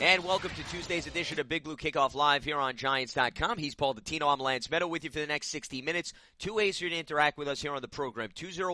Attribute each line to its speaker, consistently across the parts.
Speaker 1: And welcome to Tuesday's edition of Big Blue Kickoff Live here on Giants.com. He's Paul Dottino. I'm Lance Meadow with you for the next 60 minutes. Two ways here to interact with us here on the program.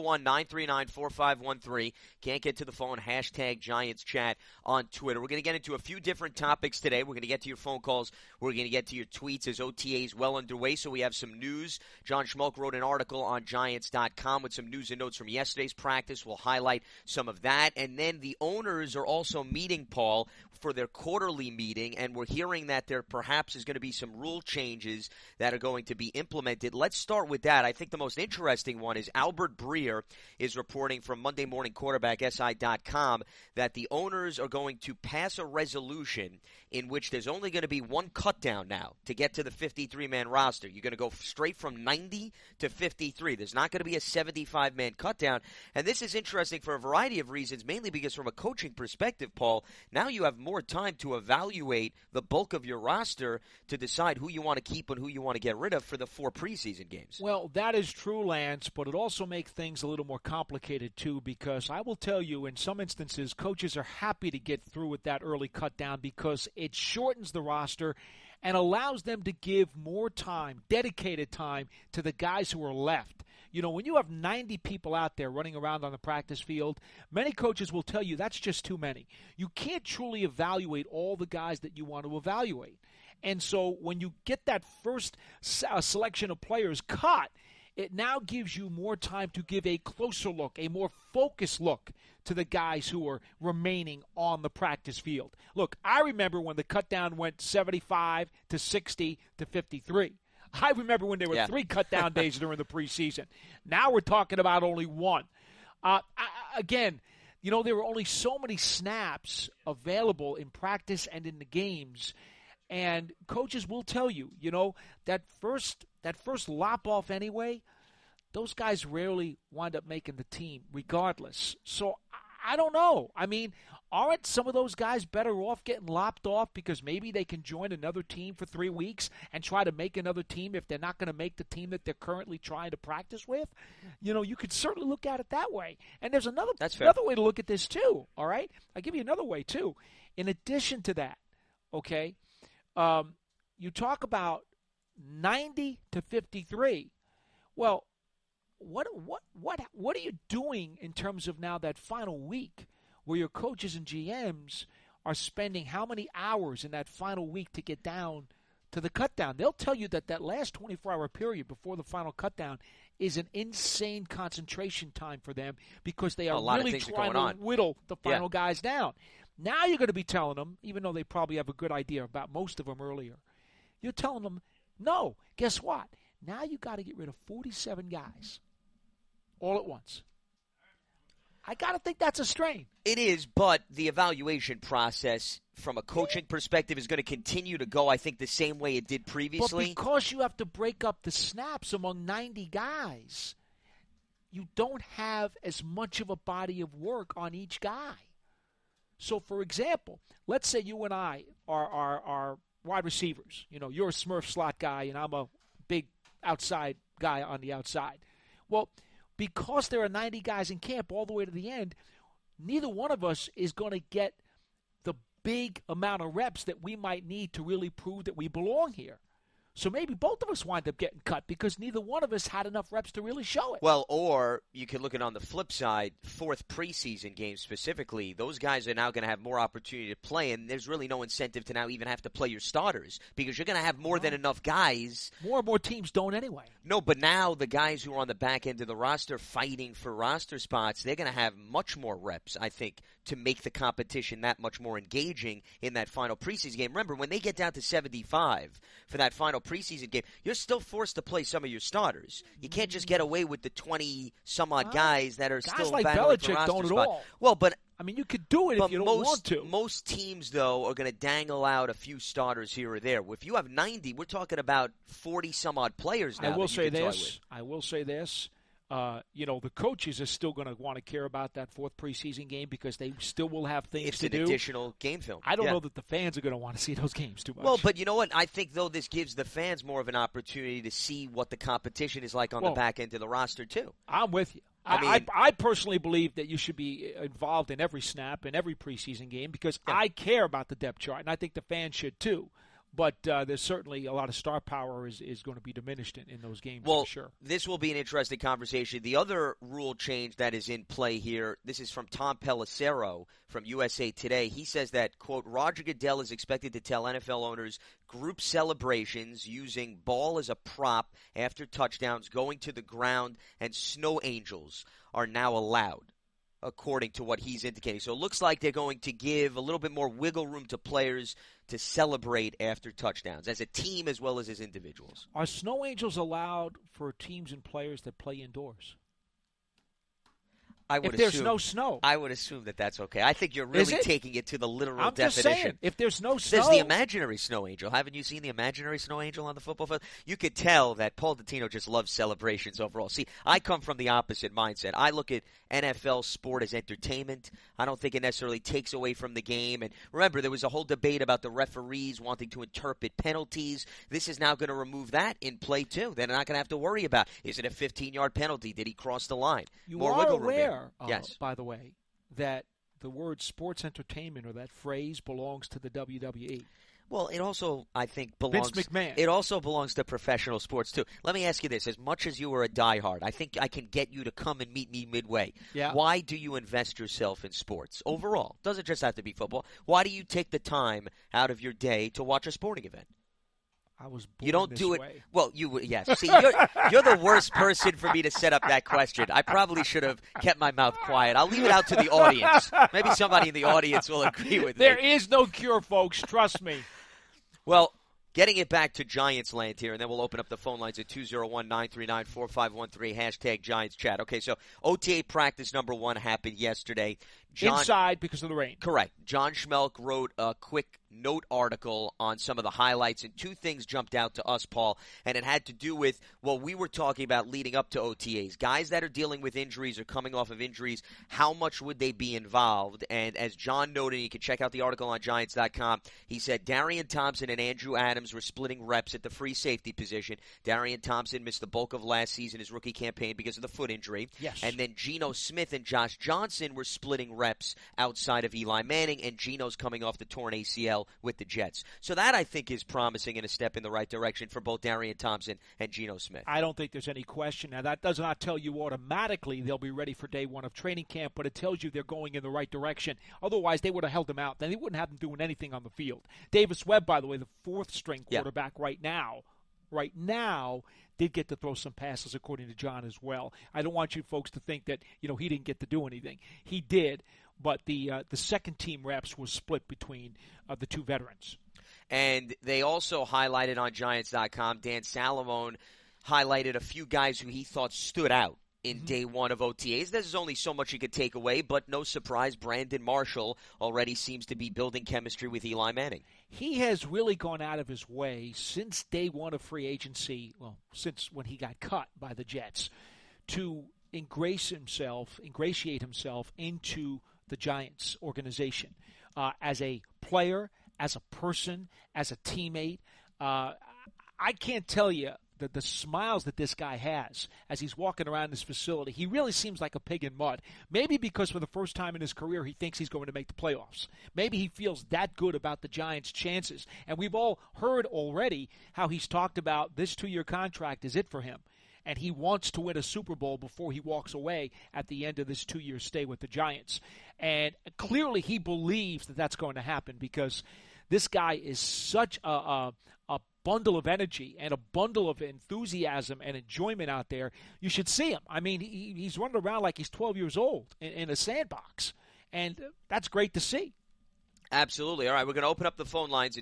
Speaker 1: 201-939-4513. Can't get to the phone. Hashtag Giants Chat on Twitter. We're going to get into a few different topics today. We're going to get to your phone calls. We're going to get to your tweets as OTA is well underway. So we have some news. John Schmalk wrote an article on Giants.com with some news and notes from yesterday's practice. We'll highlight some of that. And then the owners are also meeting, Paul, for their quarterly meeting, and we're hearing that there perhaps is going to be some rule changes that are going to be implemented. Let's start with that. I think the most interesting one is Albert Breer is reporting from Monday Morning Quarterback SI.com that the owners are going to pass a resolution in which there's only going to be one cut down now to get to the 53-man roster. You're going to go straight from 90 to 53. There's not going to be a 75-man cut down, and this is interesting for a variety of reasons, mainly because from a coaching perspective, Paul, now you have more time to evaluate the bulk of your roster to decide who you want to keep and who you want to get rid of for the 4 preseason games.
Speaker 2: Well, that is true, Lance, but it also makes things a little more complicated, too, because I will tell you, in some instances, coaches are happy to get through with that early cut down because it shortens the roster and allows them to give more time, dedicated time, to the guys who are left. You know, when you have 90 people out there running around on the practice field, many coaches will tell you that's just too many. You can't truly evaluate all the guys that you want to evaluate. And so when you get that first selection of players cut, it now gives you more time to give a closer look, a more focused look to the guys who are remaining on the practice field. Look, I remember when the cut down went 75 to 60 to 53. I remember when there were 3 cut-down days during the preseason. Now we're talking about only 1. Again, you know, there were only so many snaps available in practice and in the games, and coaches will tell you, you know, that first lop off anyway, those guys rarely wind up making the team regardless. So I don't know. I mean, aren't some of those guys better off getting lopped off because maybe they can join another team for 3 weeks and try to make another team if they're not going to make the team that they're currently trying to practice with? You know, you could certainly look at it that way. And there's another way to look at this too, all right? I'll give you another way too. In addition to that, okay, you talk about 90 to 53. Well, what are you doing in terms of now that final week where your coaches and GMs are spending how many hours in that final week to get down to the cutdown? They'll tell you that last 24-hour period before the final cutdown is an insane concentration time for them because they are really trying to whittle the final guys down. Now you're going to be telling them, even though they probably have a good idea about most of them earlier, you're telling them, no, guess what? Now you got to get rid of 47 guys all at once. I got to think that's a strain.
Speaker 1: It is, but the evaluation process from a coaching perspective is going to continue to go, I think, the same way it did previously.
Speaker 2: But because you have to break up the snaps among 90 guys, you don't have as much of a body of work on each guy. So, for example, let's say you and I are wide receivers. You know, you're a Smurf slot guy, and I'm a big outside guy on the outside. Well, because there are 90 guys in camp all the way to the end, neither one of us is going to get the big amount of reps that we might need to really prove that we belong here. So maybe both of us wind up getting cut because neither one of us had enough reps to really show it.
Speaker 1: Well, or you can look at it on the flip side, 4th preseason game specifically, those guys are now going to have more opportunity to play, and there's really no incentive to now even have to play your starters because you're going to have more than enough guys.
Speaker 2: More and more teams don't anyway.
Speaker 1: No, but now the guys who are on the back end of the roster fighting for roster spots, they're going to have much more reps, I think, to make the competition that much more engaging in that final preseason game. Remember, when they get down to 75 for that final preseason game, you're still forced to play some of your starters. You can't just get away with the 20-some-odd guys that are still
Speaker 2: like
Speaker 1: battling for
Speaker 2: Belichick
Speaker 1: roster
Speaker 2: don't at
Speaker 1: spot.
Speaker 2: all.
Speaker 1: Well, but
Speaker 2: I mean, you could do it if you don't want to.
Speaker 1: Most teams, though, are going to dangle out a few starters here or there. If you have 90, we're talking about 40-some-odd players now.
Speaker 2: I will say this. The coaches are still going to want to care about that fourth preseason game because they still will have things to do.
Speaker 1: It's an additional game film.
Speaker 2: I don't know that the fans are going to want to see those games too much.
Speaker 1: Well, but you know what? I think, though, this gives the fans more of an opportunity to see what the competition is like on the back end of the roster, too.
Speaker 2: I'm with you. I personally believe that you should be involved in every snap in every preseason game because I care about the depth chart, and I think the fans should too. But there's certainly a lot of star power is going to be diminished in those games for sure.
Speaker 1: This will be an interesting conversation. The other rule change that is in play here, this is from Tom Pelissero from USA Today. He says that, quote, Roger Goodell is expected to tell NFL owners group celebrations using ball as a prop after touchdowns, going to the ground, and snow angels are now allowed, according to what he's indicating. So it looks like they're going to give a little bit more wiggle room to players to celebrate after touchdowns, as a team as well as individuals.
Speaker 2: Are snow angels allowed for teams and players that play indoors? If there's no snow.
Speaker 1: I would assume that that's okay. I think you're really taking it to the literal definition.
Speaker 2: I'm just saying, if there's no snow.
Speaker 1: There's the imaginary snow angel. Haven't you seen the imaginary snow angel on the football field? You could tell that Paul Dottino just loves celebrations overall. See, I come from the opposite mindset. I look at NFL sport as entertainment. I don't think it necessarily takes away from the game. And remember, there was a whole debate about the referees wanting to interpret penalties. This is now going to remove that in play, too. They're not going to have to worry about, is it a 15-yard penalty? Did he cross the line?
Speaker 2: More wiggle room. Yes. By the way, that the word sports entertainment or that phrase belongs to the WWE.
Speaker 1: Well, it also, I think, belongs.
Speaker 2: Vince McMahon.
Speaker 1: It also belongs to professional sports too. Let me ask you this: as much as you are a diehard, I think I can get you to come and meet me midway.
Speaker 2: Yeah.
Speaker 1: Why do you invest yourself in sports overall? Doesn't just have to be football. Why do you take the time out of your day to watch a sporting event?
Speaker 2: I was born
Speaker 1: You don't
Speaker 2: this
Speaker 1: do it.
Speaker 2: way.
Speaker 1: Well, yes. See, you're the worst person for me to set up that question. I probably should have kept my mouth quiet. I'll leave it out to the audience. Maybe somebody in the audience will agree with me.
Speaker 2: There is no cure, folks. Trust me.
Speaker 1: Well, getting it back to Giants land here, and then we'll open up the phone lines at 201-939-4513, hashtag Giants chat. Okay, so OTA practice number 1 happened yesterday.
Speaker 2: Inside because of the rain.
Speaker 1: Correct. John Schmelk wrote a quick note article on some of the highlights, and 2 things jumped out to us, Paul, and it had to do with what we were talking about leading up to OTAs. Guys that are dealing with injuries or coming off of injuries, how much would they be involved? And as John noted, you can check out the article on Giants.com, he said Darian Thompson and Andrew Adams were splitting reps at the free safety position. Darian Thompson missed the bulk of last season, his rookie campaign, because of the foot injury.
Speaker 2: Yes.
Speaker 1: And then Geno Smith and Josh Johnson were splitting reps outside of Eli Manning, and Geno's coming off the torn ACL with the Jets. So that, I think, is promising and a step in the right direction for both Darian Thompson and Geno Smith.
Speaker 2: I don't think there's any question. Now, that does not tell you automatically they'll be ready for day 1 of training camp, but it tells you they're going in the right direction. Otherwise, they would have held them out. Then they wouldn't have them doing anything on the field. Davis Webb, by the way, the 4th-string quarterback right now, did get to throw some passes, according to John, as well. I don't want you folks to think that he didn't get to do anything. He did, but the second team reps was split between the 2 veterans.
Speaker 1: And they also highlighted on Giants.com, Dan Salamone highlighted a few guys who he thought stood out in day 1 of OTAs. There's only so much you could take away, but no surprise, Brandon Marshall already seems to be building chemistry with Eli Manning.
Speaker 2: He has really gone out of his way since day 1 of free agency, well, since when he got cut by the Jets, to ingratiate himself into the Giants organization as a player, as a person, as a teammate. I can't tell you the smiles that this guy has as he's walking around this facility. He really seems like a pig in mud. Maybe because for the first time in his career he thinks he's going to make the playoffs. Maybe he feels that good about the Giants' chances. And we've all heard already how he's talked about this 2-year contract is it for him. And he wants to win a Super Bowl before he walks away at the end of this 2-year stay with the Giants. And clearly he believes that that's going to happen because this guy is such a bundle of energy and a bundle of enthusiasm and enjoyment out there. You should see him. I mean, he's running around like he's 12 years old in a sandbox. And that's great to see.
Speaker 1: Absolutely. All right, we're going to open up the phone lines at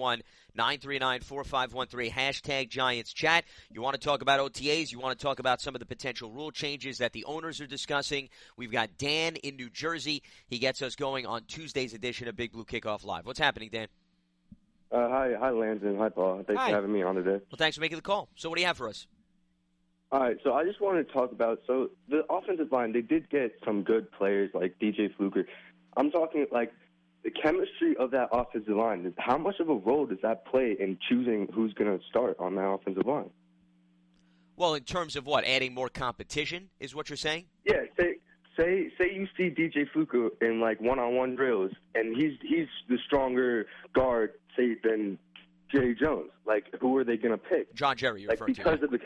Speaker 1: 201-939-4513, hashtag Giants chat. You want to talk about OTAs? You want to talk about some of the potential rule changes that the owners are discussing? We've got Dan in New Jersey. He gets us going on Tuesday's edition of Big Blue Kickoff Live. What's happening, Dan?
Speaker 3: Hi, Landon. Hi, Paul. Thanks for having me on today.
Speaker 1: Well, thanks for making the call. So what do you have for us?
Speaker 3: All right, so I just want to talk about, so the offensive line, they did get some good players like DJ Fluker. I'm talking like the chemistry of that offensive line. How much of a role does that play in choosing who's going to start on that offensive line?
Speaker 1: Well, in terms of what, adding more competition is what you're saying?
Speaker 3: Yeah, say you see DJ Fluker in like one-on-one drills, and he's the stronger guard, say, than Jerry Jones. Like, who are they going to pick?
Speaker 1: John Jerry, you're
Speaker 3: like
Speaker 1: referring to.
Speaker 3: Because of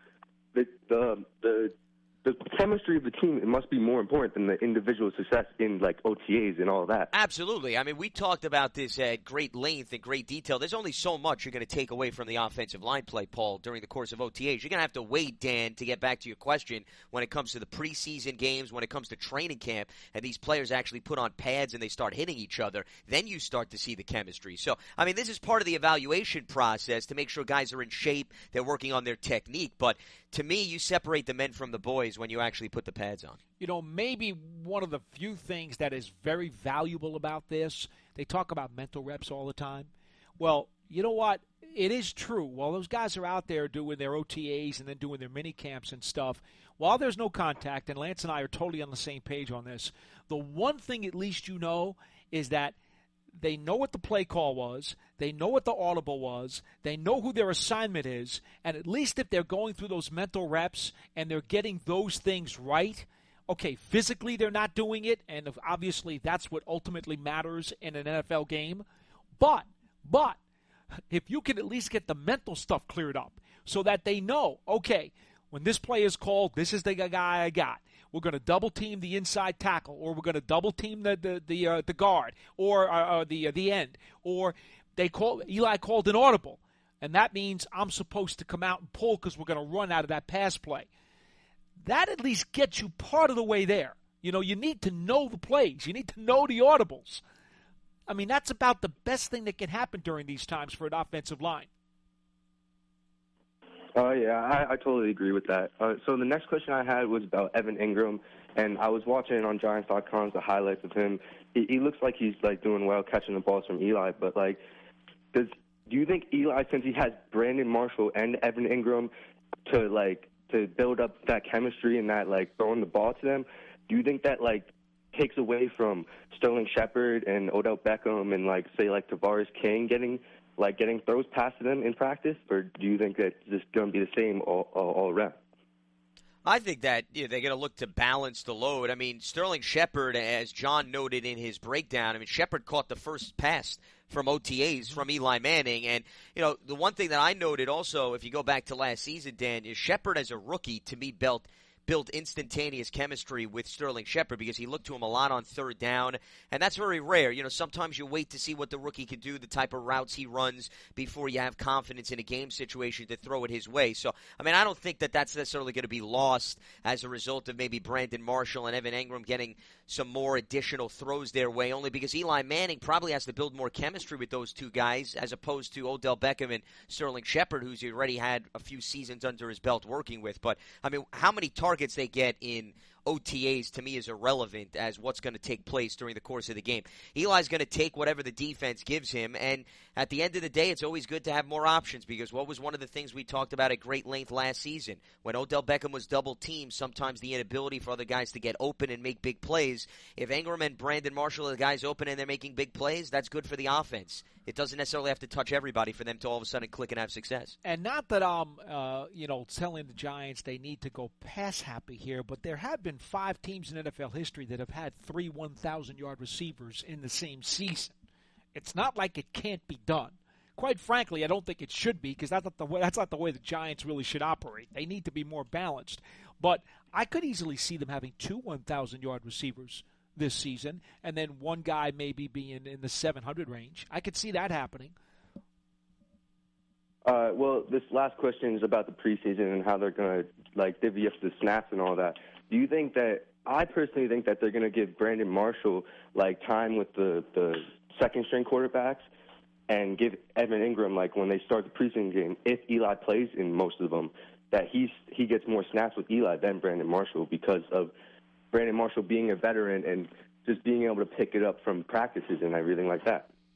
Speaker 3: the chemistry of the team, it must be more important than the individual success in like OTAs and all that.
Speaker 1: Absolutely. I mean, we talked about this at great length and great detail. There's only so much you're going to take away from the offensive line play, Paul, during the course of OTAs. You're going to have to wait, Dan, to get back to your question when it comes to the preseason games, when it comes to training camp, and these players actually put on pads and they start hitting each other. Then you start to see the chemistry. So, I mean, this is part of the evaluation process to make sure guys are in shape, they're working on their technique. But to me, you separate the men from the boys when you actually put the pads on.
Speaker 2: You know, maybe one of the few things that is very valuable about this, they talk about mental reps all the time. Well, you know what? It is true. While those guys are out there doing their OTAs and then doing their mini camps and stuff, while there's no contact, and Lance and I are totally on the same page on this, the one thing at least you know is that they know what the play call was. They know what the audible was. They know who their assignment is. And at least if they're going through those mental reps and they're getting those things right, okay, physically they're not doing it, and obviously that's what ultimately matters in an NFL game. But if you can at least get the mental stuff cleared up so that they know, okay, when this play is called, this is the guy I got. We're going to double team the inside tackle, or we're going to double team the guard, or the end, or Eli called an audible, and that means I'm supposed to come out and pull because we're going to run out of that pass play. That at least gets you part of the way there. You know, you need to know the plays. You need to know the audibles. I mean, that's about the best thing that can happen during these times for an offensive line.
Speaker 3: Oh, yeah, I totally agree with that. So the next question I had was about Evan Ingram, and I was watching on Giants.com the highlights of him. He looks like he's like doing well catching the balls from Eli, but like, do you think Eli, since he has Brandon Marshall and Evan Ingram to build up that chemistry and that like throwing the ball to them, do you think that like takes away from Sterling Shepard and Odell Beckham and like say like Tavares King getting throws past them in practice, or do you think that it's going to be the same all around?
Speaker 1: I think that they're going to look to balance the load. I mean, Sterling Shepard, as John noted in his breakdown, I mean, Shepard caught the first pass from OTAs from Eli Manning. And, you know, the one thing that I noted also, if you go back to last season, Dan, is Shepard as a rookie, to me, built instantaneous chemistry with Sterling Shepard because he looked to him a lot on third down, and that's very rare. You know, sometimes you wait to see what the rookie can do, the type of routes he runs, before you have confidence in a game situation to throw it his way. So, I mean, I don't think that that's necessarily going to be lost as a result of maybe Brandon Marshall and Evan Ingram getting some more additional throws their way, only because Eli Manning probably has to build more chemistry with those two guys as opposed to Odell Beckham and Sterling Shepard, who's already had a few seasons under his belt working with. But, I mean, how many targets they get in OTAs to me is irrelevant as what's going to take place during the course of the game. Eli's going to take whatever the defense gives him, and at the end of the day, it's always good to have more options because what was one of the things we talked about at great length last season? When Odell Beckham was double-teamed, sometimes the inability for other guys to get open and make big plays. If Ingram and Brandon Marshall are the guys open and they're making big plays, that's good for the offense. It doesn't necessarily have to touch everybody for them to all of a sudden click and have success.
Speaker 2: And not that I'm, telling the Giants they need to go pass happy here, but there have been 5 teams in NFL history that have had 3 1,000-yard receivers in the same season. It's not like it can't be done. Quite frankly, I don't think it should be because that's not the way the Giants really should operate. They need to be more balanced. But I could easily see them having 2 1,000-yard receivers this season, and then one guy maybe being in the 700 range. I could see that happening.
Speaker 3: Well, this last question is about the preseason and how they're going to divvy up the snaps and all that. Do you think that? I personally think that they're going to give Brandon Marshall time with the second string quarterbacks, and give Evan Ingram when they start the preseason game, if Eli plays in most of them, that he gets more snaps with Eli than Brandon Marshall because of Brandon Marshall being a veteran and just being able to pick it up from practices and everything like that.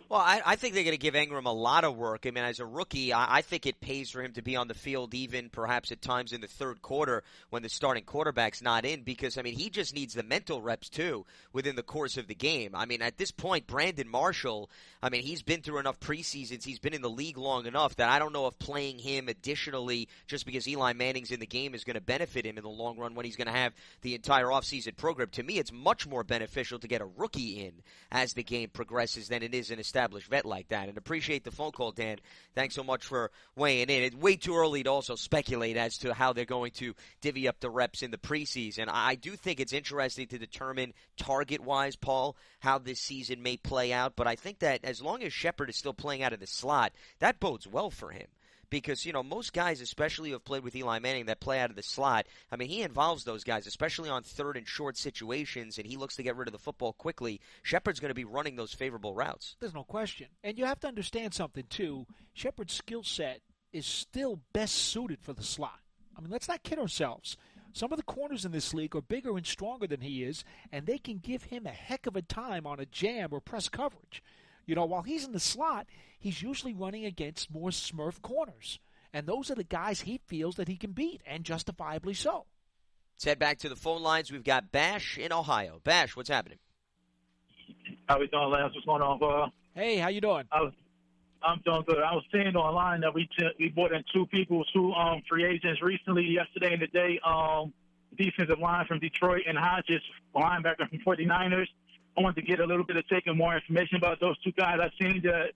Speaker 1: Well, I think they're going to give Ingram a lot of work. I mean, as a rookie, I think it pays for him to be on the field even perhaps at times in the third quarter when the starting quarterback's not in because, I mean, he just needs the mental reps, too, within the course of the game. I mean, at this point, Brandon Marshall, I mean, he's been through enough preseasons. He's been in the league long enough that I don't know if playing him additionally just because Eli Manning's in the game is going to benefit him in the long run when he's going to have the entire offseason program. To me, it's much more beneficial to get a rookie in as the game progresses than it is an established vet like that. And appreciate the phone call, Dan. Thanks so much for weighing in. It's way too early to also speculate as to how they're going to divvy up the reps in the preseason. I do think it's interesting to determine target-wise, Paul, how this season may play out. But I think that as long as Shepard is still playing out of the slot, that bodes well for him. Because, you know, most guys, especially who have played with Eli Manning, that play out of the slot, I mean, he involves those guys, especially on third and short situations, and he looks to get rid of the football quickly. Shepard's going to be running those favorable routes.
Speaker 2: There's no question. And you have to understand something, too. Shepard's skill set is still best suited for the slot. I mean, let's not kid ourselves. Some of the corners in this league are bigger and stronger than he is, and they can give him a heck of a time on a jam or press coverage. You know, while he's in the slot, he's usually running against more smurf corners. And those are the guys he feels that he can beat, and justifiably so.
Speaker 1: Let's head back to the phone lines. We've got Bash in Ohio. Bash, what's happening?
Speaker 4: How we doing, Lance? What's going on, bro?
Speaker 2: Hey, how you doing?
Speaker 4: I'm doing good. I was seeing online that we brought in two free agents recently, yesterday and today. Defensive line from Detroit and Hodges, linebacker from 49ers. I wanted to get a little bit of taking more information about those two guys. I've seen that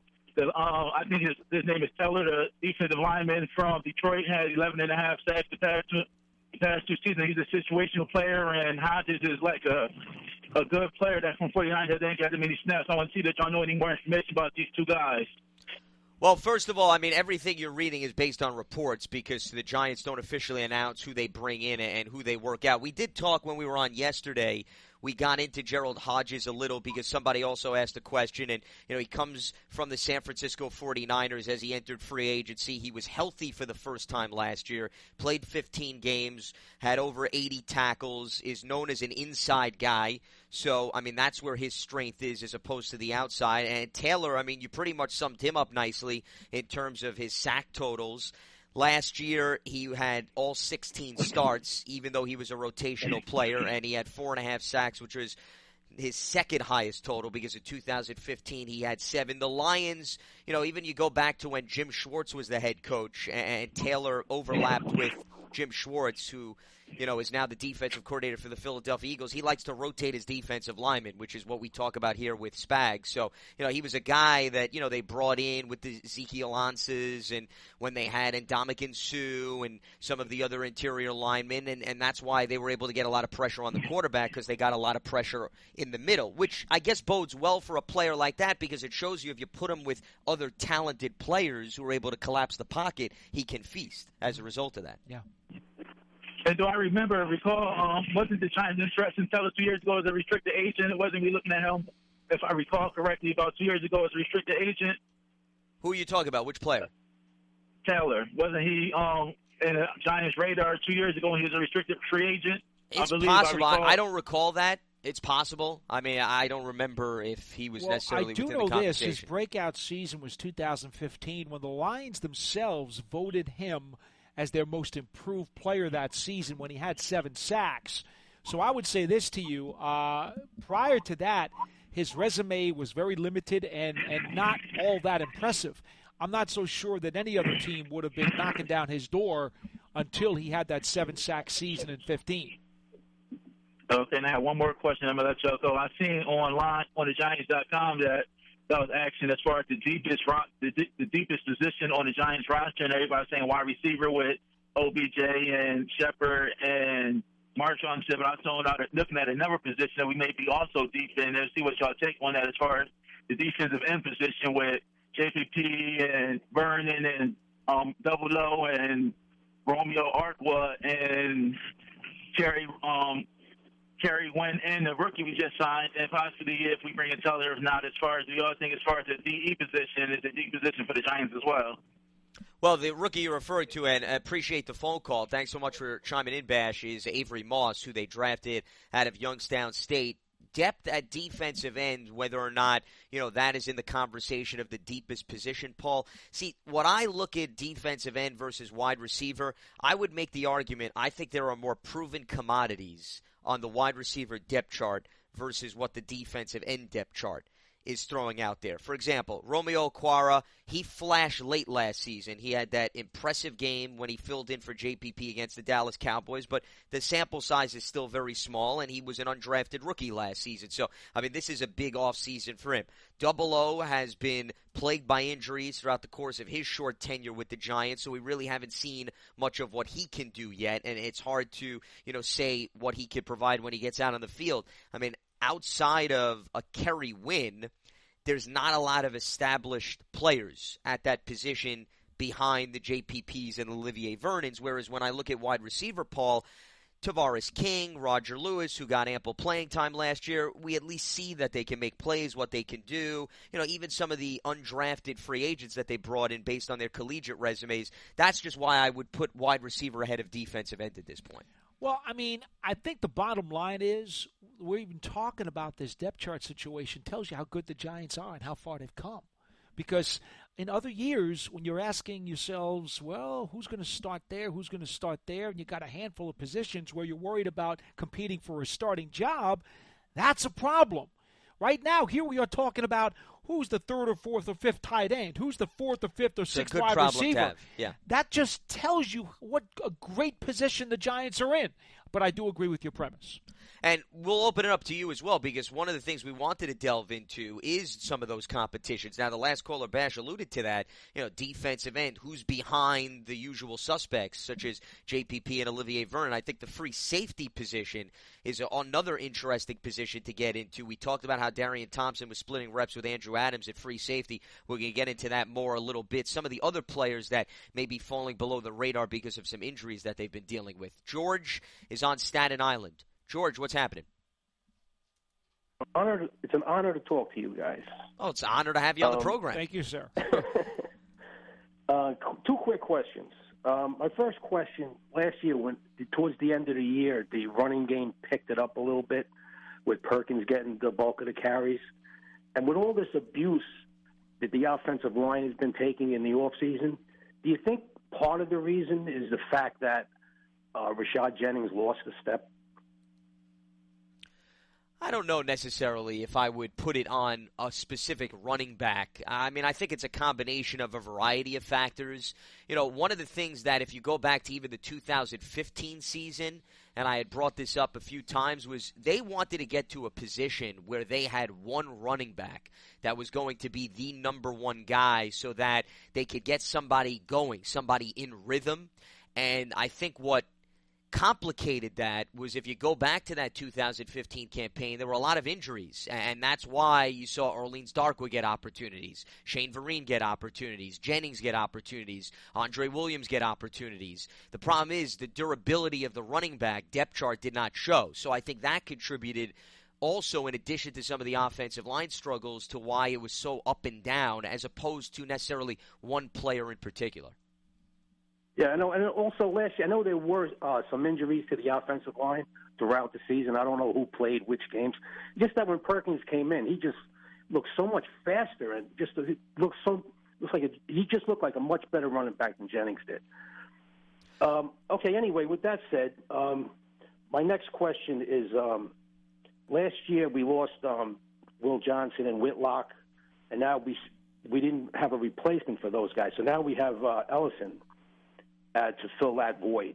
Speaker 4: I think his name is Teller, the defensive lineman from Detroit, had 11.5 sacks the past two seasons. He's a situational player, and Hodges is like a good player that from 49 that didn't get that many snaps. I want to see that y'all know any more information about these two guys.
Speaker 1: Well, first of all, I mean, everything you're reading is based on reports because the Giants don't officially announce who they bring in and who they work out. We did talk when we were on yesterday. We got into Gerald Hodges a little because somebody also asked a question, and, you know, he comes from the San Francisco 49ers as he entered free agency. He was healthy for the first time last year, played 15 games, had over 80 tackles, is known as an inside guy. So, I mean, that's where his strength is as opposed to the outside. And Taylor, I mean, you pretty much summed him up nicely in terms of his sack totals. Last year, he had all 16 starts, even though he was a rotational player, and he had 4.5 sacks, which was his second highest total because in 2015 he had 7. The Lions, you know, even you go back to when Jim Schwartz was the head coach and Taylor overlapped with Jim Schwartz, who, you know, is now the defensive coordinator for the Philadelphia Eagles. He likes to rotate his defensive linemen, which is what we talk about here with Spags. So, you know, he was a guy that, you know, they brought in with the Ezekiel Ansahs and when they had Ndamukong Suh and some of the other interior linemen, and that's why they were able to get a lot of pressure on the quarterback because they got a lot of pressure in the middle, which I guess bodes well for a player like that because it shows you if you put him with other talented players who are able to collapse the pocket, he can feast as a result of that.
Speaker 2: Yeah.
Speaker 4: And do I recall, wasn't the Giants interested in Teller 2 years ago as a restricted agent? It wasn't me looking at him, if I recall correctly, about 2 years ago as a restricted agent?
Speaker 1: Who are you talking about? Which player?
Speaker 4: Taylor. Wasn't he in the Giants' radar 2 years ago when he was a restricted free agent?
Speaker 1: It's possible. I don't recall that. It's possible. I mean, I don't remember if he was necessarily within the conversation.
Speaker 2: I do know this. His breakout season was 2015 when the Lions themselves voted him as their most improved player that season when he had 7 sacks. So I would say this to you. Prior to that, his resume was very limited and not all that impressive. I'm not so sure that any other team would have been knocking down his door until he had that 7-sack season in 15.
Speaker 4: Okay, and I have one more question. I'm going to let y'all go. I've seen online on the Giants.com that was asking as far as the deepest position on the Giants roster, and everybody's saying wide receiver with OBJ and Shepard and Marshall. But I saw looking at another position that we may be also deep in, and see what y'all take on that as far as the defensive end position with JPP and Vernon and Double O and Romeo Arqua and Kerry Wynn and the rookie we just signed, and possibly if we bring in Teller, if not, as far as the other thing, as far as the DE position, is a deep position for the Giants as well.
Speaker 1: Well, the rookie you're referring to, and I appreciate the phone call. Thanks so much for chiming in, Bash, is Avery Moss, who they drafted out of Youngstown State. depth at defensive end, whether or not, that is in the conversation of the deepest position, Paul. See, when I look at defensive end versus wide receiver, I would make the argument I think there are more proven commodities on the wide receiver depth chart versus what the defensive end depth chart is throwing out there. For example, Romeo Okwara, he flashed late last season. He had that impressive game when he filled in for JPP against the Dallas Cowboys, but the sample size is still very small, and he was an undrafted rookie last season. So, this is a big offseason for him. Double O has been plagued by injuries throughout the course of his short tenure with the Giants, so we really haven't seen much of what he can do yet, and it's hard to, say what he could provide when he gets out on the field. Outside of a Kerry Wynn, there's not a lot of established players at that position behind the JPPs and Olivier Vernons, whereas when I look at wide receiver, Paul, Tavares King, Roger Lewis, who got ample playing time last year, we at least see that they can make plays, what they can do. Even some of the undrafted free agents that they brought in based on their collegiate resumes, that's just why I would put wide receiver ahead of defensive end at this point.
Speaker 2: Well, I think the bottom line is we're even talking about this depth chart situation tells you how good the Giants are and how far they've come. Because in other years, when you're asking yourselves, well, who's going to start there, who's going to start there, and you got a handful of positions where you're worried about competing for a starting job, that's a problem. Right now, here we are talking about who's the third or fourth or fifth tight end, who's the fourth or fifth or sixth wide receiver.
Speaker 1: Yeah.
Speaker 2: That just tells you what a great position the Giants are in. But I do agree with your premise.
Speaker 1: And we'll open it up to you as well, because one of the things we wanted to delve into is some of those competitions. Now, the last caller, Bash, alluded to that, defensive end, who's behind the usual suspects, such as JPP and Olivier Vernon. I think the free safety position is another interesting position to get into. We talked about how Darian Thompson was splitting reps with Andrew Adams at free safety. We're going to get into that more a little bit. Some of the other players that may be falling below the radar because of some injuries that they've been dealing with. George is on Staten Island. George, what's happening?
Speaker 5: It's an honor to talk to you guys.
Speaker 1: Oh, it's an honor to have you on the program.
Speaker 2: Thank you, sir.
Speaker 5: Two quick questions. My first question, last year, towards the end of the year, the running game picked it up a little bit with Perkins getting the bulk of the carries. And with all this abuse that the offensive line has been taking in the offseason, do you think part of the reason is the fact that Rashad Jennings lost a step?
Speaker 1: I don't know necessarily if I would put it on a specific running back. I think it's a combination of a variety of factors. One of the things that if you go back to even the 2015 season, and I had brought this up a few times, was they wanted to get to a position where they had one running back that was going to be the number one guy so that they could get somebody going, somebody in rhythm. And I think what complicated that was if you go back to that 2015 campaign, there were a lot of injuries, and that's why you saw Orleans Darkwa get opportunities, Shane Vereen get opportunities, Jennings get opportunities, Andre Williams get opportunities. The problem is the durability of the running back depth chart did not show, so I think that contributed also, in addition to some of the offensive line struggles, to why it was so up and down as opposed to necessarily one player in particular.
Speaker 5: Yeah, I know. And also last year, I know there were some injuries to the offensive line throughout the season. I don't know who played which games. Just that when Perkins came in, he just looked so much faster and he just looked like a much better running back than Jennings did. Okay. Anyway, with that said, my next question is: last year we lost Will Johnson and Whitlock, and now we didn't have a replacement for those guys. So now we have Ellison to fill that void.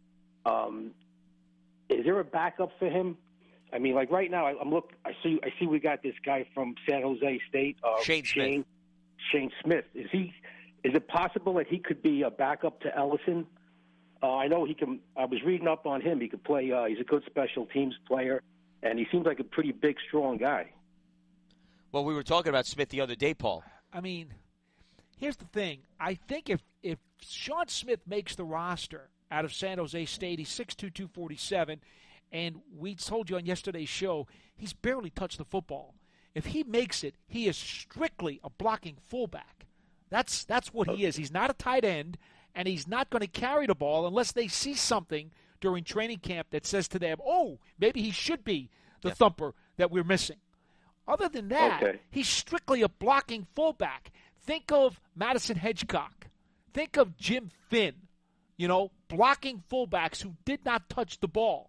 Speaker 5: Is there a backup for him? Like right now, I see we got this guy from San Jose State, Shane Smith. Is it possible that he could be a backup to Ellison? I know he can. I was reading up on him. He could play. He's a good special teams player, and he seems like a pretty big, strong guy.
Speaker 1: Well, we were talking about Smith the other day, Paul.
Speaker 2: Here's the thing. I think if Sean Smith makes the roster out of San Jose State, he's 6'2", 247, and we told you on yesterday's show, he's barely touched the football. If he makes it, he is strictly a blocking fullback. That's what he is. He's not a tight end, and he's not going to carry the ball unless they see something during training camp that says to them, oh, maybe he should be the thumper that we're missing. Other than that, he's strictly a blocking fullback. Think of Madison Hedgecock. Think of Jim Finn, blocking fullbacks who did not touch the ball.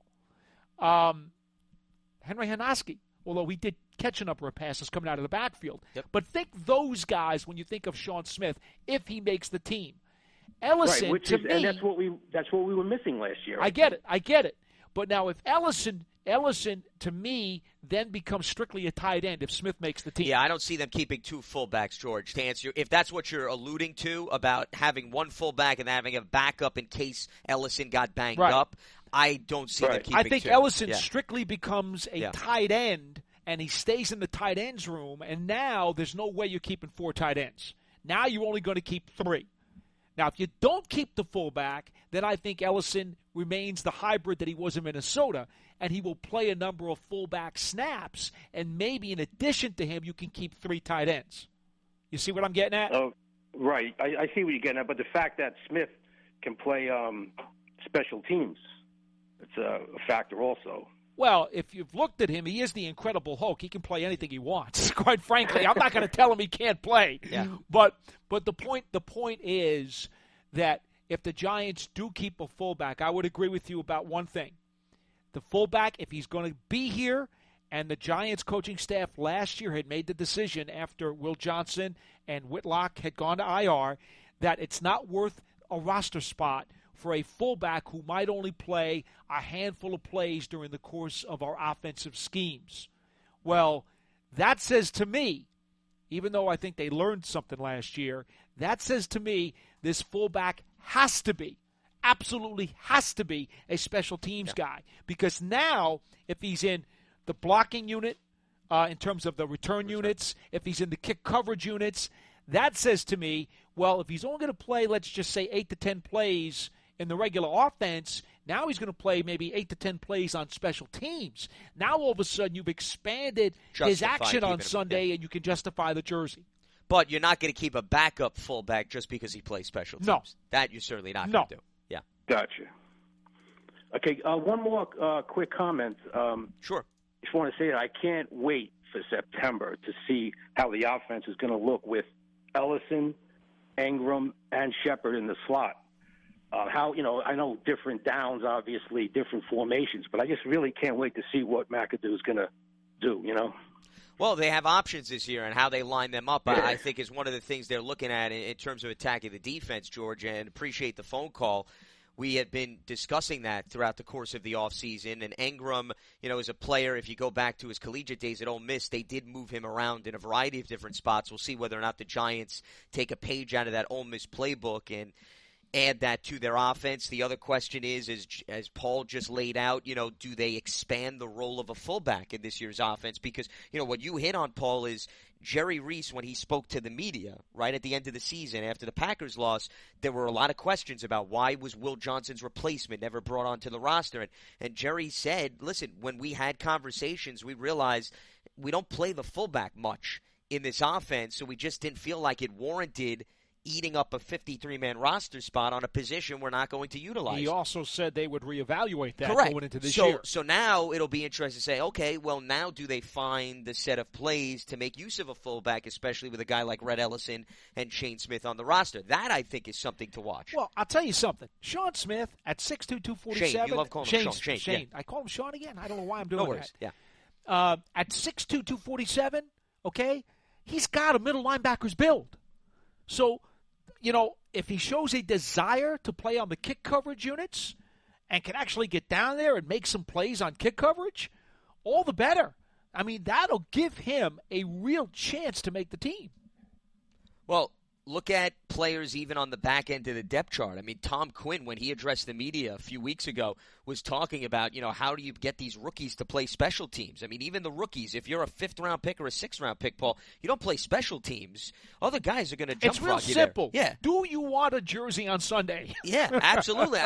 Speaker 2: Henry Hanaski, although he did catch a number of passes coming out of the backfield.
Speaker 1: Yep.
Speaker 2: But think those guys when you think of Sean Smith, if he makes the team. Ellison,
Speaker 5: right, and that's what we were missing last year.
Speaker 2: I get it. But now if Ellison, to me, then becomes strictly a tight end if Smith makes the team.
Speaker 1: Yeah, I don't see them keeping two fullbacks, George, to answer. If that's what you're alluding to about having one fullback and having a backup in case Ellison got banged up, I don't see them keeping two.
Speaker 2: I think Ellison strictly becomes a tight end, and he stays in the tight ends room, and now there's no way you're keeping 4 tight ends. Now you're only going to keep 3. Now, if you don't keep the fullback, then I think Ellison remains the hybrid that he was in Minnesota, and he will play a number of fullback snaps, and maybe in addition to him, you can keep 3 tight ends. You see what I'm getting at?
Speaker 5: Oh, right. I see what you're getting at, but the fact that Smith can play special teams, it's a factor also.
Speaker 2: Well, if you've looked at him, he is the Incredible Hulk. He can play anything he wants. Quite frankly, I'm not going to tell him he can't play.
Speaker 1: Yeah.
Speaker 2: But the point is that if the Giants do keep a fullback, I would agree with you about one thing. The fullback, if he's going to be here, and the Giants coaching staff last year had made the decision after Will Johnson and Whitlock had gone to IR that it's not worth a roster spot for a fullback who might only play a handful of plays during the course of our offensive schemes. Well, that says to me, even though I think they learned something last year, that says to me this fullback has to be, absolutely has to be a special teams guy. Because now, if he's in the blocking unit, in terms of the return units, if he's in the kick coverage units, that says to me, well, if he's only going to play, let's just say 8 to 10 plays in the regular offense, now he's going to play maybe 8 to 10 plays on special teams. Now all of a sudden you've expanded his action on Sunday and you can justify the jersey.
Speaker 1: But you're not going to keep a backup fullback just because he plays special teams.
Speaker 2: No.
Speaker 1: That you're certainly not going to do. Yeah.
Speaker 5: Gotcha. Okay, one more quick comment.
Speaker 1: Sure.
Speaker 5: Just want to say that I can't wait for September to see how the offense is going to look with Ellison, Ingram, and Shepard in the slot. I know different downs, obviously, different formations, but I just really can't wait to see what McAdoo is going to do,
Speaker 1: Well, they have options this year, and how they line them up, I think, is one of the things they're looking at in terms of attacking the defense, George, and appreciate the phone call. We have been discussing that throughout the course of the offseason, and Ingram, is a player, if you go back to his collegiate days at Ole Miss, they did move him around in a variety of different spots. We'll see whether or not the Giants take a page out of that Ole Miss playbook and add that to their offense. The other question is, as Paul just laid out, do they expand the role of a fullback in this year's offense? Because, what you hit on, Paul, is Jerry Reese, when he spoke to the media right at the end of the season after the Packers loss, there were a lot of questions about why was Will Johnson's replacement never brought onto the roster. And Jerry said, listen, when we had conversations, we realized we don't play the fullback much in this offense, so we just didn't feel like it warranted eating up a 53-man roster spot on a position we're not going to utilize.
Speaker 2: He also said they would reevaluate that
Speaker 1: Correct.
Speaker 2: going into this year.
Speaker 1: So now it'll be interesting to say, okay, well, now do they find the set of plays to make use of a fullback, especially with a guy like Rhett Ellison and Shane Smith on the roster? That, I think, is something to watch.
Speaker 2: Well, I'll tell you something. Sean Smith at 6'2", 247.
Speaker 1: Shane, you love calling him Sean.
Speaker 2: Shane.
Speaker 1: Yeah.
Speaker 2: I call him Sean again. I don't know why I'm doing
Speaker 1: no worries.
Speaker 2: that.
Speaker 1: Yeah.
Speaker 2: At 6'2", 247, okay, he's got a middle linebacker's build. So, if he shows a desire to play on the kick coverage units and can actually get down there and make some plays on kick coverage, all the better. I mean, that'll give him a real chance to make the team.
Speaker 1: Well, look at players even on the back end of the depth chart. I mean, Tom Quinn, when he addressed the media a few weeks ago, was talking about, how do you get these rookies to play special teams? I mean, even the rookies, if you're a 5th-round pick or a 6th-round pick, Paul, you don't play special teams. Other guys are going to jump
Speaker 2: It's real
Speaker 1: you
Speaker 2: simple.
Speaker 1: There. Yeah.
Speaker 2: Do you want a jersey on Sunday?
Speaker 1: Yeah, absolutely.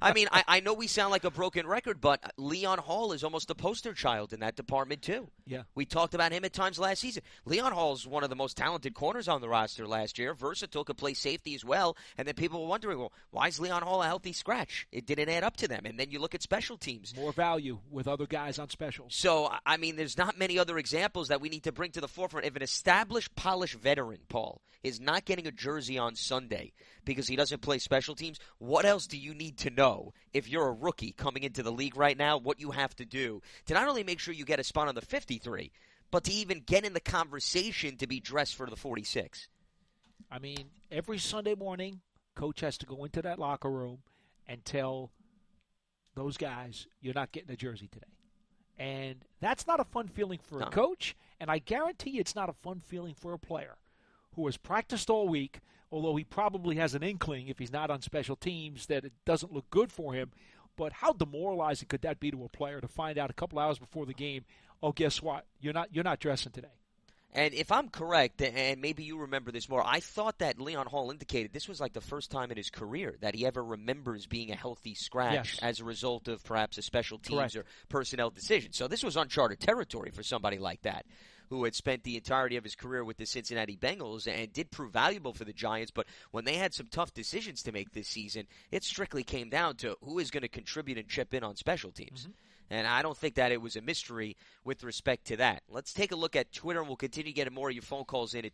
Speaker 1: I know we sound like a broken record, but Leon Hall is almost a poster child in that department, too.
Speaker 2: Yeah.
Speaker 1: We talked about him at times last season. Leon Hall is one of the most talented corners on the roster last year, versatile, could play safety as well. And then people were wondering, well, why is Leon Hall a healthy scratch? It didn't add up to them. And then you look at special teams.
Speaker 2: More value with other guys on specials.
Speaker 1: So, I mean, there's not many other examples that we need to bring to the forefront. If an established, polished veteran, Paul, is not getting a jersey on Sunday because he doesn't play special teams, what else do you need to know if you're a rookie coming into the league right now, what you have to do to not only make sure you get a spot on the 53, but to even get in the conversation to be dressed for the 46?
Speaker 2: I mean, every Sunday morning, coach has to go into that locker room and tell those guys, you're not getting a jersey today. And that's not a fun feeling for a coach, and I guarantee it's not a fun feeling for a player who has practiced all week, although he probably has an inkling, if he's not on special teams, that it doesn't look good for him. But how demoralizing could that be to a player to find out a couple hours before the game, oh, guess what? You're not dressing today.
Speaker 1: And if I'm correct, and maybe you remember this more, I thought that Leon Hall indicated this was like the first time in his career that he ever remembers being a healthy scratch as a result of perhaps a special teams or personnel decision. So this was uncharted territory for somebody like that, who had spent the entirety of his career with the Cincinnati Bengals and did prove valuable for the Giants. But when they had some tough decisions to make this season, it strictly came down to who is going to contribute and chip in on special teams. Mm-hmm. And I don't think that it was a mystery with respect to that. Let's take a look at Twitter, and we'll continue getting more of your phone calls in at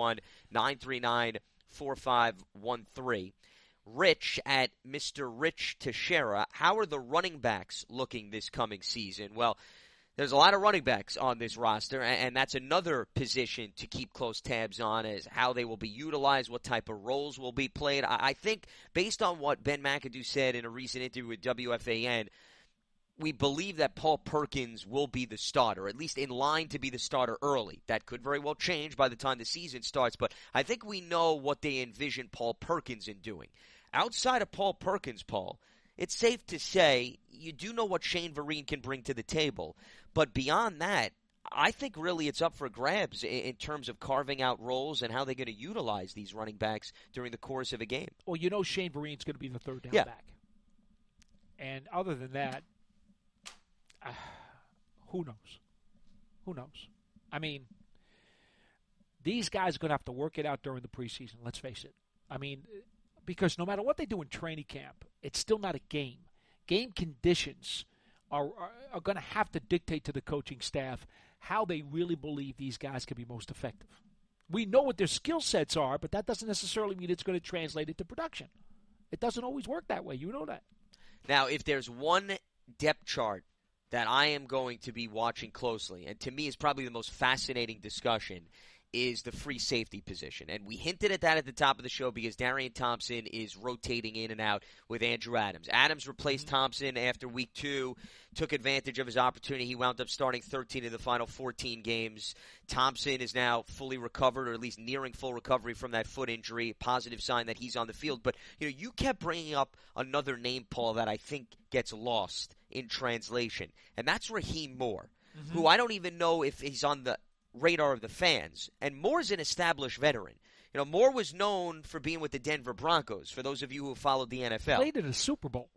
Speaker 1: 201-939-4513. Rich at Mr. Rich Teixeira, how are the running backs looking this coming season? Well, there's a lot of running backs on this roster, and that's another position to keep close tabs on, is how they will be utilized, what type of roles will be played. I think based on what Ben McAdoo said in a recent interview with WFAN, we believe that Paul Perkins will be the starter, at least in line to be the starter early. That could very well change by the time the season starts, but I think we know what they envision Paul Perkins in doing. Outside of Paul Perkins, Paul, it's safe to say you do know what Shane Vereen can bring to the table, but beyond that, I think really it's up for grabs in terms of carving out roles and how they're going to utilize these running backs during the course of a game.
Speaker 2: Well, you know Shane Vereen's going to be the third down back. And other than that, who knows? Who knows? I mean, these guys are going to have to work it out during the preseason, let's face it. I mean, because no matter what they do in training camp, it's still not a game. Game conditions are going to have to dictate to the coaching staff how they really believe these guys can be most effective. We know what their skill sets are, but that doesn't necessarily mean it's going to translate into production. It doesn't always work that way. You know that.
Speaker 1: Now, if there's one depth chart that I am going to be watching closely, and to me is probably the most fascinating discussion, is the free safety position. And we hinted at that at the top of the show because Darian Thompson is rotating in and out with Andrew Adams. Adams replaced Thompson after week 2, took advantage of his opportunity. He wound up starting 13 of the final 14 games. Thompson is now fully recovered, or at least nearing full recovery from that foot injury, positive sign that he's on the field. But you kept bringing up another name, Paul, that I think gets lost in translation, and that's Raheem Moore, who I don't even know if he's on the radar of the fans. And Moore's an established veteran. Moore was known for being with the Denver Broncos, for those of you who have followed the NFL.
Speaker 2: Played in a Super Bowl.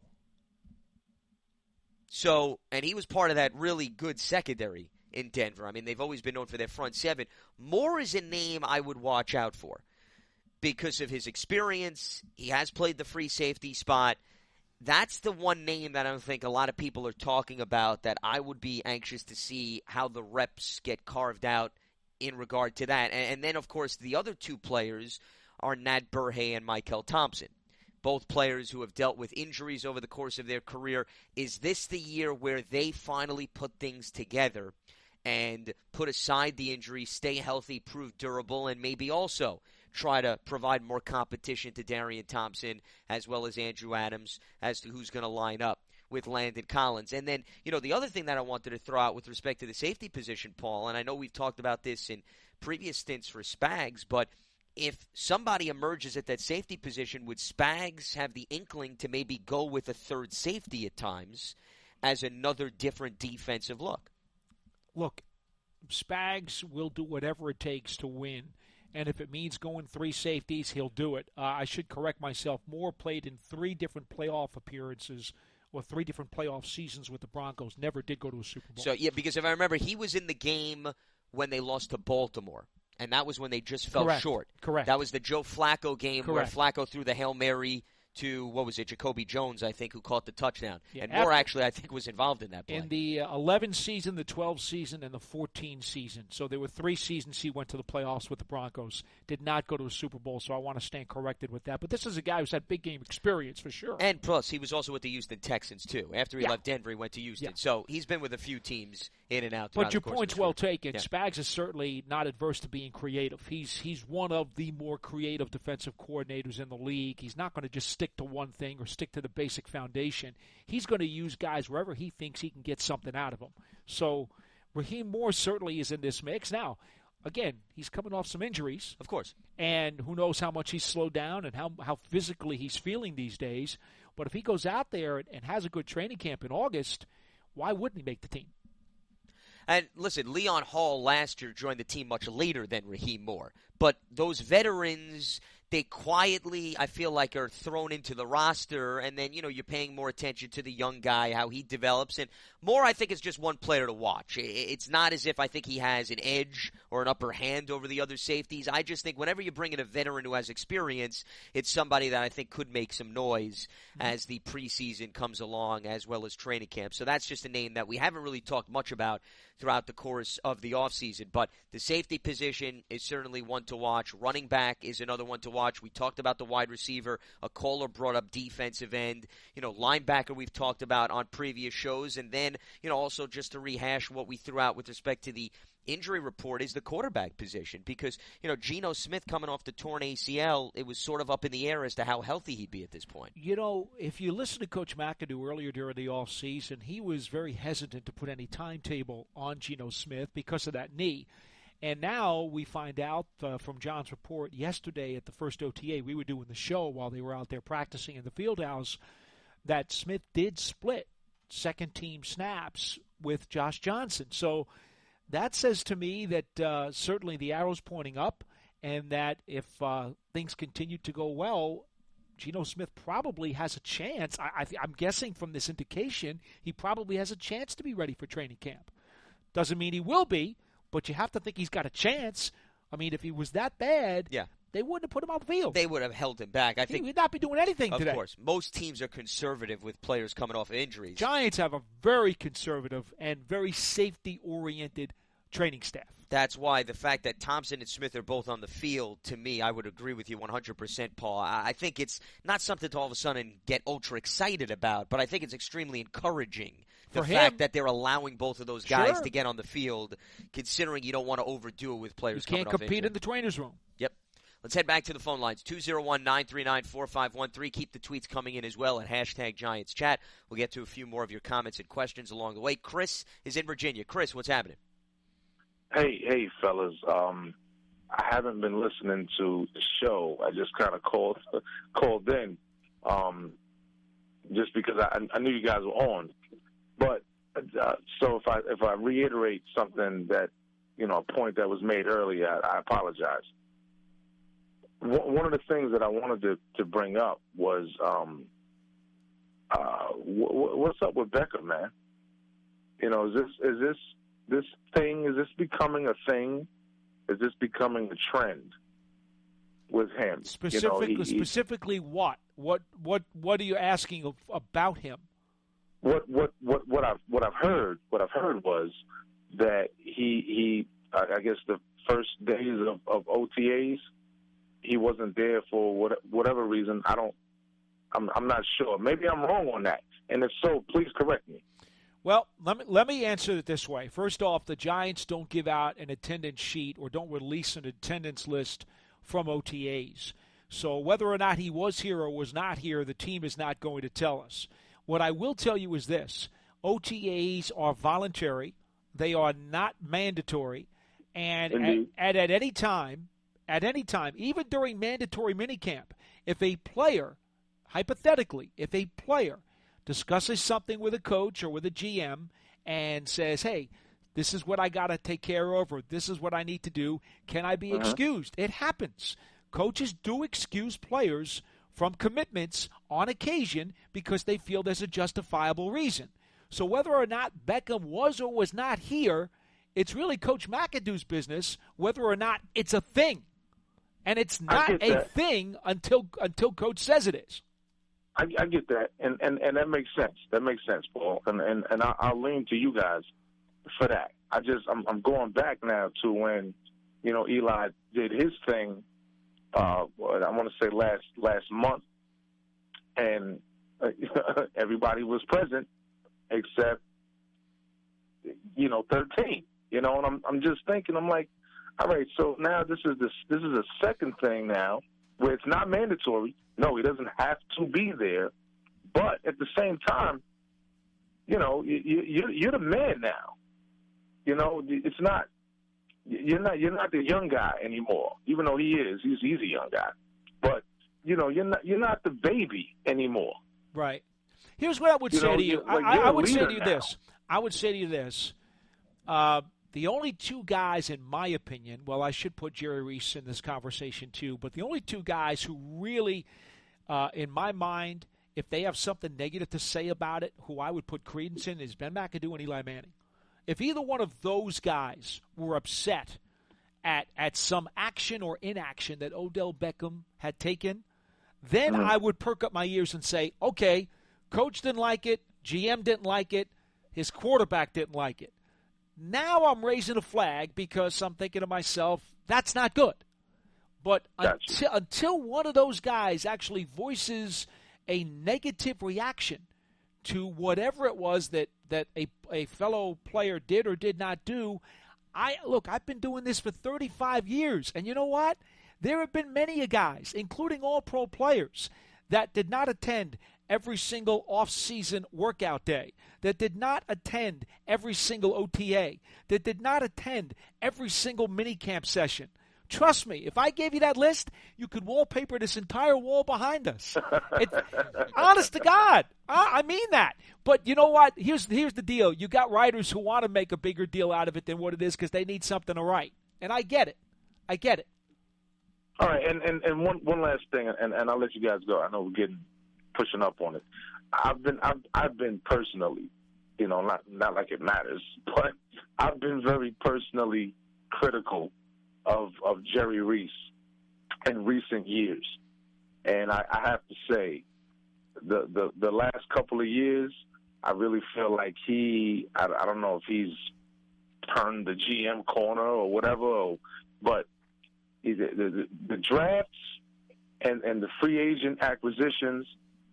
Speaker 1: So, and he was part of that really good secondary in Denver. I mean, they've always been known for their front seven. Moore is a name I would watch out for because of his experience. He has played the free safety spot. That's the one name that I don't think a lot of people are talking about that I would be anxious to see how the reps get carved out in regard to that. And then, of course, the other two players are Nat Burhay and Michael Thompson, both players who have dealt with injuries over the course of their career. Is this the year where they finally put things together and put aside the injury, stay healthy, prove durable, and maybe also try to provide more competition to Darian Thompson as well as Andrew Adams as to who's going to line up with Landon Collins? And then, the other thing that I wanted to throw out with respect to the safety position, Paul, and I know we've talked about this in previous stints for Spags, but if somebody emerges at that safety position, would Spags have the inkling to maybe go with a third safety at times as another different defensive look?
Speaker 2: Look, Spags will do whatever it takes to win. And if it means going 3 safeties, he'll do it. I should correct myself. Moore played in 3 different playoff appearances or 3 different playoff seasons with the Broncos. Never did go to a Super Bowl.
Speaker 1: So, yeah, because if I remember, he was in the game when they lost to Baltimore. and that was when they just fell
Speaker 2: Correct.
Speaker 1: short.
Speaker 2: Correct.
Speaker 1: That was the Joe Flacco game
Speaker 2: Correct.
Speaker 1: where Flacco threw the Hail Mary to, what was it, Jacoby Jones, I think, who caught the touchdown.
Speaker 2: Yeah,
Speaker 1: and Moore, actually, I think, was involved in that play.
Speaker 2: In the 11 season, the 12 season, and the 14 season. So there were 3 seasons he went to the playoffs with the Broncos. Did not go to a Super Bowl, so I want to stand corrected with that. But this is a guy who's had big game experience for sure.
Speaker 1: And plus, he was also with the Houston Texans, too. After he
Speaker 2: Yeah.
Speaker 1: left Denver, he went to Houston.
Speaker 2: Yeah.
Speaker 1: So he's been with a few teams in and out.
Speaker 2: But your
Speaker 1: throughout the course of
Speaker 2: point's
Speaker 1: his
Speaker 2: well
Speaker 1: career.
Speaker 2: taken.
Speaker 1: Yeah.
Speaker 2: Spags is certainly not adverse to being creative. He's one of the more creative defensive coordinators in the league. He's not going to just stick to one thing or stick to the basic foundation. He's going to use guys wherever he thinks he can get something out of them. So Raheem Moore certainly is in this mix. Now, again, he's coming off some injuries.
Speaker 1: Of course.
Speaker 2: And who knows how much he's slowed down and how physically he's feeling these days. But if he goes out there and has a good training camp in August, why wouldn't he make the team?
Speaker 1: And listen, Leon Hall last year joined the team much later than Raheem Moore. But those veterans, they quietly, I feel like, are thrown into the roster, and then, you're paying more attention to the young guy, how he develops. And Moore, I think, is just one player to watch. It's not as if I think he has an edge or an upper hand over the other safeties. I just think whenever you bring in a veteran who has experience, it's somebody that I think could make some noise as the preseason comes along, as well as training camp. So that's just a name that we haven't really talked much about throughout the course of the offseason. But the safety position is certainly one to watch. Running back is another one to watch. We talked about the wide receiver. A caller brought up defensive end. Linebacker we've talked about on previous shows. And then, also just to rehash what we threw out with respect to the injury report is the quarterback position. Because, Geno Smith coming off the torn ACL, it was sort of up in the air as to how healthy he'd be at this point.
Speaker 2: If you listen to Coach McAdoo earlier during the offseason, he was very hesitant to put any timetable on Geno Smith because of that knee. And now we find out from John's report yesterday at the first OTA, we were doing the show while they were out there practicing in the field house, that Smith did split second-team snaps with Josh Johnson. So that says to me that certainly the arrow's pointing up, and that if things continue to go well, Geno Smith probably has a chance. I'm guessing from this indication, he probably has a chance to be ready for training camp. Doesn't mean he will be, but you have to think he's got a chance. I mean, if he was that bad, they wouldn't have put him on the field.
Speaker 1: They would have held him back. I think
Speaker 2: he would not be doing anything today.
Speaker 1: Of course. Most teams are conservative with players coming off of injuries.
Speaker 2: Giants have a very conservative and very safety-oriented training staff.
Speaker 1: That's why the fact that Thompson and Smith are both on the field, to me, I would agree with you 100%, Paul. I think it's not something to all of a sudden get ultra excited about, but I think it's extremely encouraging. The fact that they're allowing both of those guys to get on the field, considering you don't want to overdo it with players coming off injury.
Speaker 2: You can't compete in the trainer's room.
Speaker 1: Yep. Let's head back to the phone lines. 201-939-4513. Keep the tweets coming in as well at #GiantsChat. We'll get to a few more of your comments and questions along the way. Chris is in Virginia. Chris, what's happening?
Speaker 6: Hey, fellas. I haven't been listening to the show. I just kind of called in, just because I knew you guys were on. But so if I reiterate something that a point that was made earlier, I apologize. One of the things that I wanted to bring up was what's up with Beckham, man? Is this becoming a thing? Is this becoming a trend with him?
Speaker 2: Specifically, what? What are you asking about him?
Speaker 6: What I've heard was that he I guess the first days of OTAs, he wasn't there for whatever reason. I'm not sure. Maybe I'm wrong on that. And if so, please correct me.
Speaker 2: Well, let me answer it this way. First off, the Giants don't give out an attendance sheet or don't release an attendance list from OTAs. So whether or not he was here or was not here, the team is not going to tell us. What I will tell you is this. OTAs are voluntary. They are not mandatory. And at any time, even during mandatory minicamp, if a player discusses something with a coach or with a GM and says, hey, this is what I got to take care of, or this is what I need to do, can I be excused? It happens. Coaches do excuse players from commitments on occasion because they feel there's a justifiable reason. So whether or not Beckham was or was not here, It's really Coach McAdoo's business whether or not it's a thing. And it's not a thing until Coach says it is.
Speaker 6: I get that, and that makes sense. That makes sense, Paul. And I'll lean to you guys for that. I'm going back now to when, Eli did his thing. I want to say last month, and everybody was present except 13. And I'm just thinking, I'm like, all right, so now this is a second thing now where it's not mandatory. No, he doesn't have to be there, but at the same time, you're the man now. It's not you're not the young guy anymore, even though he's a young guy. But you're not the baby anymore.
Speaker 2: Right. Here's what I would say to you. I would say to you this. I would say to you this. The only two guys, in my opinion, well, I should put Jerry Reese in this conversation too, but the only two guys who really, in my mind, if they have something negative to say about it, who I would put credence in is Ben McAdoo and Eli Manning. If either one of those guys were upset at some action or inaction that Odell Beckham had taken, then I would perk up my ears and say, okay, coach didn't like it, GM didn't like it, his quarterback didn't like it. Now I'm raising a flag because I'm thinking to myself, that's not good. But until one of those guys actually voices a negative reaction to whatever it was that a fellow player did or did not do, I've been doing this for 35 years. And you know what? There have been many guys, including all-pro players, that did not attend every single off-season workout day, that did not attend every single OTA, that did not attend every single minicamp session. Trust me, if I gave you that list, you could wallpaper this entire wall behind us. Honest to God, I mean that. But you know what? Here's the deal. You got writers who want to make a bigger deal out of it than what it is because they need something to write. And I get it.
Speaker 6: All right, and one last thing, and I'll let you guys go. I know we're pushing up on it. I've been personally, not like it matters, but I've been very personally critical of Jerry Reese in recent years, and I have to say, the last couple of years, I really feel like I don't know if he's turned the GM corner or whatever, but the drafts and the free agent acquisitions.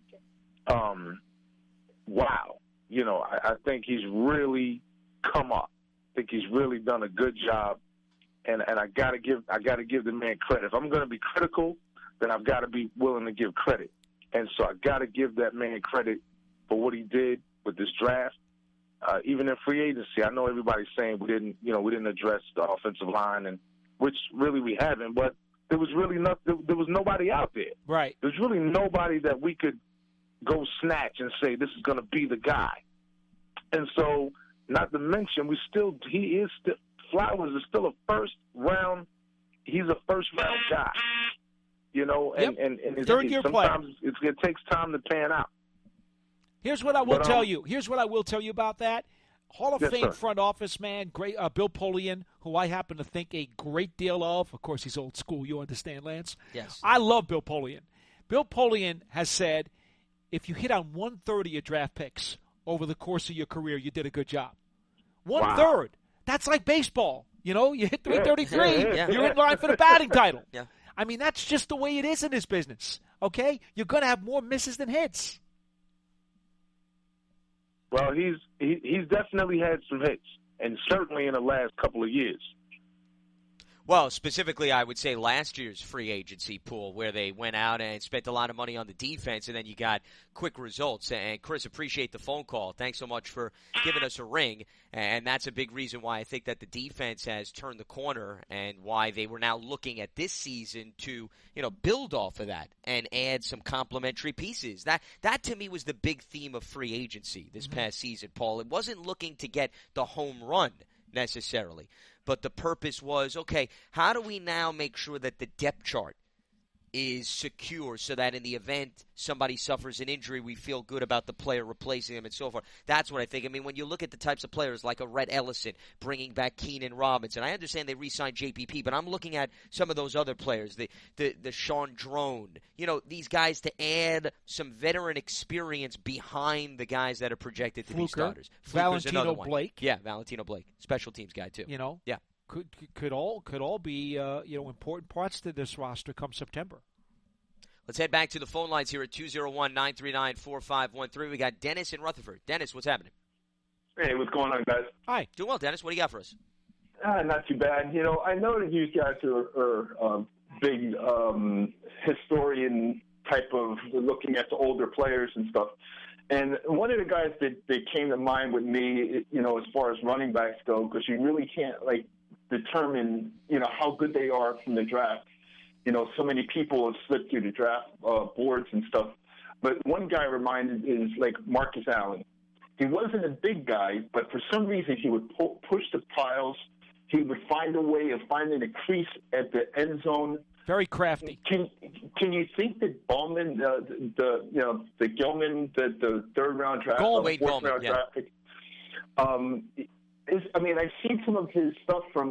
Speaker 6: Wow. I think he's really come up. I think he's really done a good job, and I gotta give the man credit. If I'm gonna be critical, then I've got to be willing to give credit, and so I gotta give that man credit for what he did with this draft. Even in free agency, I know everybody's saying we didn't address the offensive line, and which really we haven't, but there was really there was nobody out there.
Speaker 2: Right.
Speaker 6: There's really nobody that we could go snatch and say this is going to be the guy. And so, not to mention, Flowers is still a first round. He's a first round guy. And sometimes it takes time to pan out.
Speaker 2: Here's what I will tell you. Here's what I will tell you about that. Hall of Fame front office man, great Bill Polian, who I happen to think a great deal of. Of course, he's old school. You understand, Lance?
Speaker 1: Yes.
Speaker 2: I love Bill Polian. Bill Polian has said, if you hit on 1/3 of your draft picks over the course of your career, you did a good job. 1/3. Wow. That's like baseball. You hit 333, you're in line for the batting title.
Speaker 1: Yeah.
Speaker 2: I mean, that's just the way it is in this business. Okay? You're going to have more misses than hits.
Speaker 6: Well, he's definitely had some hits, and certainly in the last couple of years.
Speaker 1: Well, specifically, I would say last year's free agency pool where they went out and spent a lot of money on the defense, and then you got quick results. And, Chris, appreciate the phone call. Thanks so much for giving us a ring. And that's a big reason why I think that the defense has turned the corner and why they were now looking at this season to, build off of that and add some complementary pieces. That to me was the big theme of free agency this past season, Paul. It wasn't looking to get the home run necessarily. But the purpose was, okay, how do we now make sure that the depth chart is secure so that in the event somebody suffers an injury, we feel good about the player replacing them and so forth. That's what I think. I mean, when you look at the types of players like a Rhett Ellison, bringing back Keenan Robinson, I understand they re-signed JPP, but I'm looking at some of those other players, the Sean Drone, these guys to add some veteran experience behind the guys that are projected to be starters.
Speaker 2: Valentino Blake.
Speaker 1: Yeah, Valentino Blake. Special teams guy, too.
Speaker 2: Yeah. Could all be important parts to this roster come September.
Speaker 1: Let's head back to the phone lines here at 201-939-4513. We got Dennis in Rutherford. Dennis, what's happening?
Speaker 7: Hey, what's going on, guys?
Speaker 1: Hi. Doing well, Dennis. What do you got for us?
Speaker 7: Not too bad. I know that you guys are big historian type of looking at the older players and stuff. And one of the guys that came to mind with me, as far as running backs go, because you really can't, determine, how good they are from the draft. So many people have slipped through the draft boards and stuff. But one guy reminded is Marcus Allen. He wasn't a big guy, but for some reason he would push the piles. He would find a way of finding a crease at the end zone.
Speaker 2: Very crafty.
Speaker 7: Can you think that Bowman, the Gilman, the third round draft,
Speaker 1: Wade Bowman,
Speaker 7: draft pick, I've seen some of his stuff from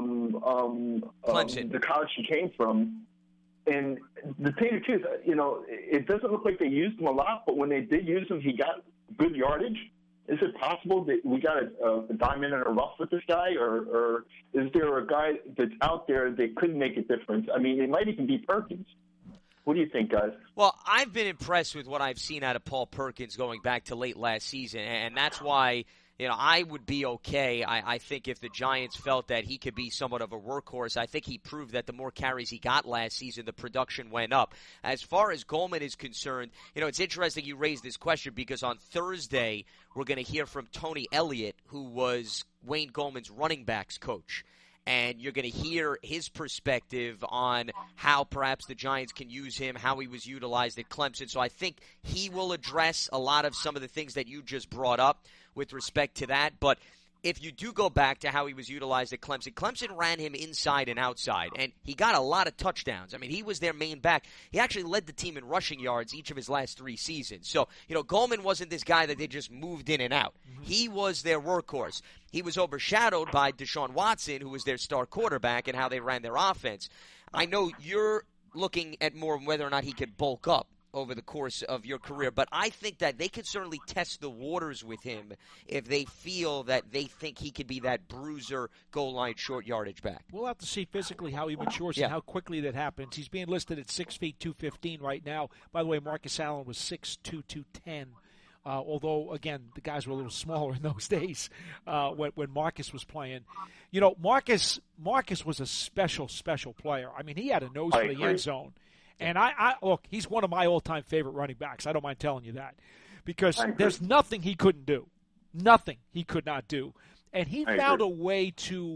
Speaker 1: Clemson,
Speaker 7: the college he came from, and the thing is, it doesn't look like they used him a lot, but when they did use him, he got good yardage. Is it possible that we got a diamond in a rough with this guy, or is there a guy that's out there that could make a difference? I mean, it might even be Perkins. What do you think, guys?
Speaker 1: Well, I've been impressed with what I've seen out of Paul Perkins going back to late last season, and that's why I would be okay. I think if the Giants felt that he could be somewhat of a workhorse, I think he proved that the more carries he got last season, the production went up. As far as Goldman is concerned, it's interesting you raised this question because on Thursday we're going to hear from Tony Elliott, who was Wayne Goldman's running backs coach. And you're going to hear his perspective on how perhaps the Giants can use him, how he was utilized at Clemson. So I think he will address a lot of some of the things that you just brought up with respect to that. But if you do go back to how he was utilized at Clemson, Clemson ran him inside and outside, and he got a lot of touchdowns. I mean, he was their main back. He actually led the team in rushing yards each of his last 3 seasons. So, Goldman wasn't this guy that they just moved in and out. He was their workhorse. He was overshadowed by Deshaun Watson, who was their star quarterback, and how they ran their offense. I know you're looking at more whether or not he could bulk up over the course of your career, but I think that they could certainly test the waters with him if they feel that they think he could be that bruiser, goal line, short yardage back.
Speaker 2: We'll have to see physically how he matures and how quickly that happens. He's being listed at 6 feet 215 right now. By the way, Marcus Allen was 6'2", 210. Although, again, the guys were a little smaller in those days when Marcus was playing. Marcus was a special player. I mean, he had a nose for the end zone. And I look, he's one of my all-time favorite running backs. I don't mind telling you that. Because there's nothing he couldn't do. Nothing he could not do. And he found a way to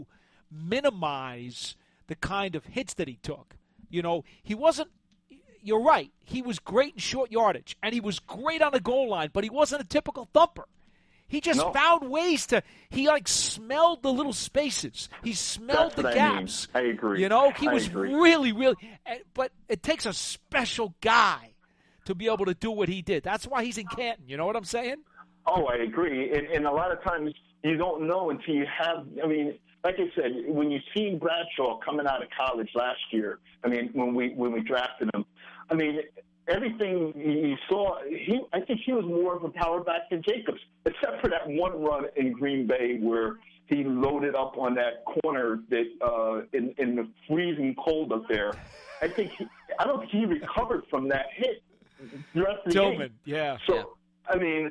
Speaker 2: minimize the kind of hits that he took. He wasn't – you're right. He was great in short yardage, and he was great on the goal line, but he wasn't a typical thumper. He just found ways to – he, smelled the little spaces. He smelled the gaps.
Speaker 7: I agree.
Speaker 2: He was really – but it takes a special guy to be able to do what he did. That's why he's in Canton. You know what I'm saying?
Speaker 7: Oh, I agree. And a lot of times you don't know until you have – I mean, like I said, when you see Bradshaw coming out of college last year, I mean, when we drafted him, I mean – everything you saw, I think he was more of a power back than Jacobs, except for that one run in Green Bay where he loaded up on that corner that in the freezing cold up there. I don't think he recovered from that hit the rest of the game.
Speaker 2: Yeah.
Speaker 7: So, I mean,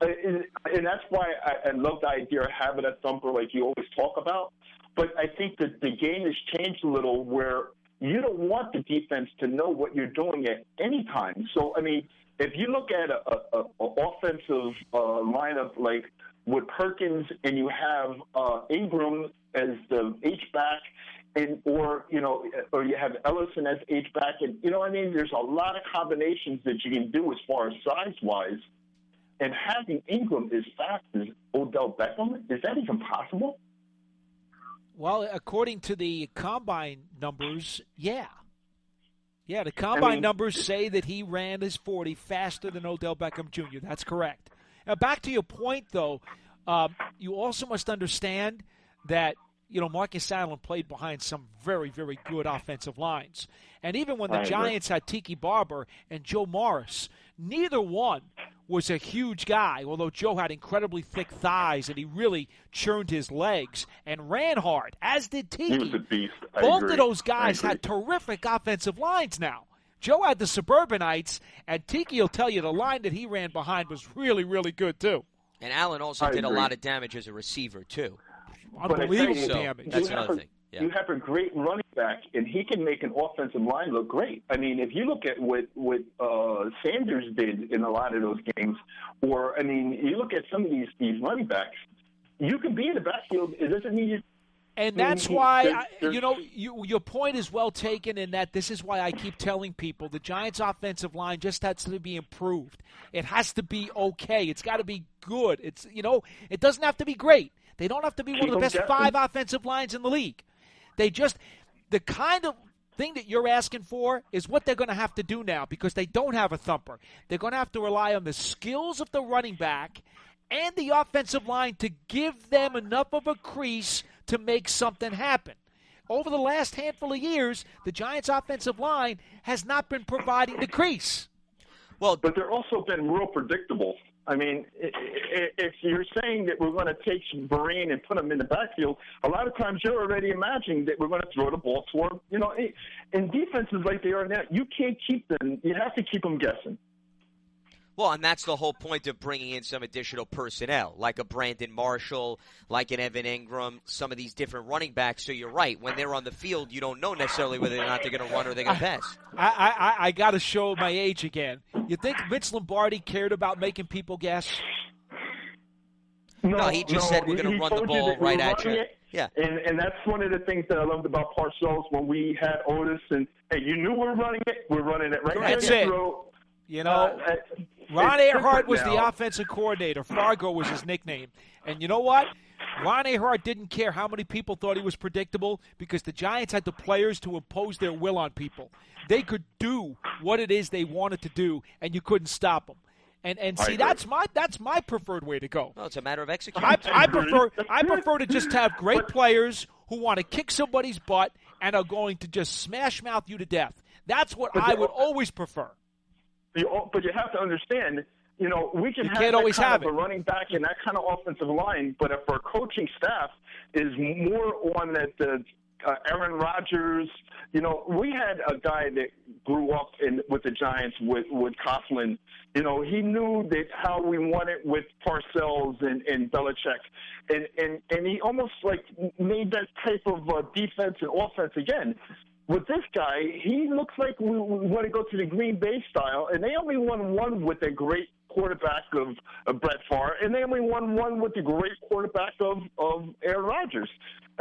Speaker 7: and that's why I love the idea of having a thumper like you always talk about. But I think that the game has changed a little where you don't want the defense to know what you're doing at any time. So, I mean, if you look at a offensive lineup like with Perkins and you have Ingram as the H-back, or you have Ellison as H-back, and, there's a lot of combinations that you can do as far as size-wise. And having Ingram as fast as Odell Beckham, is that even possible?
Speaker 2: Well, according to the combine numbers, yeah. Yeah, the combine numbers say that he ran his 40 faster than Odell Beckham Jr. That's correct. Now, back to your point, though, you also must understand that, Marcus Allen played behind some very, very good offensive lines. And even when the Giants had Tiki Barber and Joe Morris, neither one was a huge guy, although Joe had incredibly thick thighs and he really churned his legs and ran hard, as did Tiki.
Speaker 7: He was a beast.
Speaker 2: Both of those guys had terrific offensive lines now. Joe had the Suburbanites, and Tiki will tell you the line that he ran behind was really, really good, too.
Speaker 1: And Allen also did a lot of damage as a receiver, too.
Speaker 2: Unbelievable damage.
Speaker 1: That's another thing. Yeah.
Speaker 7: You have a great running back, and he can make an offensive line look great. I mean, if you look at what Sanders did in a lot of those games, or, you look at some of these running backs, you can be in the backfield. It doesn't mean you.
Speaker 2: And that's why, your point is well taken in that this is why I keep telling people the Giants' offensive line just has to be improved. It has to be okay. It's got to be good. It doesn't have to be great. They don't have to be one of the best 5 offensive lines in the league. They just, the kind of thing that you're asking for is what they're going to have to do now because they don't have a thumper. They're going to have to rely on the skills of the running back and the offensive line to give them enough of a crease to make something happen. Over the last handful of years, the Giants' offensive line has not been providing the crease.
Speaker 7: Well, but they're also been real predictable. I mean, if you're saying that we're going to take Vereen and put him in the backfield, a lot of times you're already imagining that we're going to throw the ball toward, in defenses like they are now, you can't keep them. You have to keep them guessing.
Speaker 1: Well, and that's the whole point of bringing in some additional personnel, like a Brandon Marshall, like an Evan Ingram, some of these different running backs. So you're right. When they're on the field, you don't know necessarily whether or not they're going to run or they're going to pass.
Speaker 2: I got to show my age again. You think Vince Lombardi cared about making people guess?
Speaker 1: No, he just said we're going to run the ball right at you.
Speaker 7: Yeah, and that's one of the things that I loved about Parcells when we had Otis. And hey, you knew we're running it. We're running it right
Speaker 2: That's
Speaker 7: down your
Speaker 2: it.
Speaker 7: throat.
Speaker 2: Ron Earhart was the offensive coordinator. Fargo was his nickname. And you know what? Ron Earhart didn't care how many people thought he was predictable because the Giants had the players to impose their will on people. They could do what it is they wanted to do, and you couldn't stop them. And see, that's my preferred way to go.
Speaker 1: Well, it's a matter of execution.
Speaker 2: I prefer to just have great players who want to kick somebody's butt and are going to just smash mouth you to death. That's what I would always prefer.
Speaker 7: But you have to understand, we can have
Speaker 2: that kind
Speaker 7: of a running back and that kind of offensive line, but if our coaching staff is more on that Aaron Rodgers, we had a guy that grew up with the Giants with Coughlin. He knew that how we won it with Parcells and Belichick, and he almost like made that type of defense and offense again. With this guy, he looks like we want to go to the Green Bay style, and they only won one with a great quarterback of Brett Favre, and they only won one with the great quarterback of Aaron Rodgers.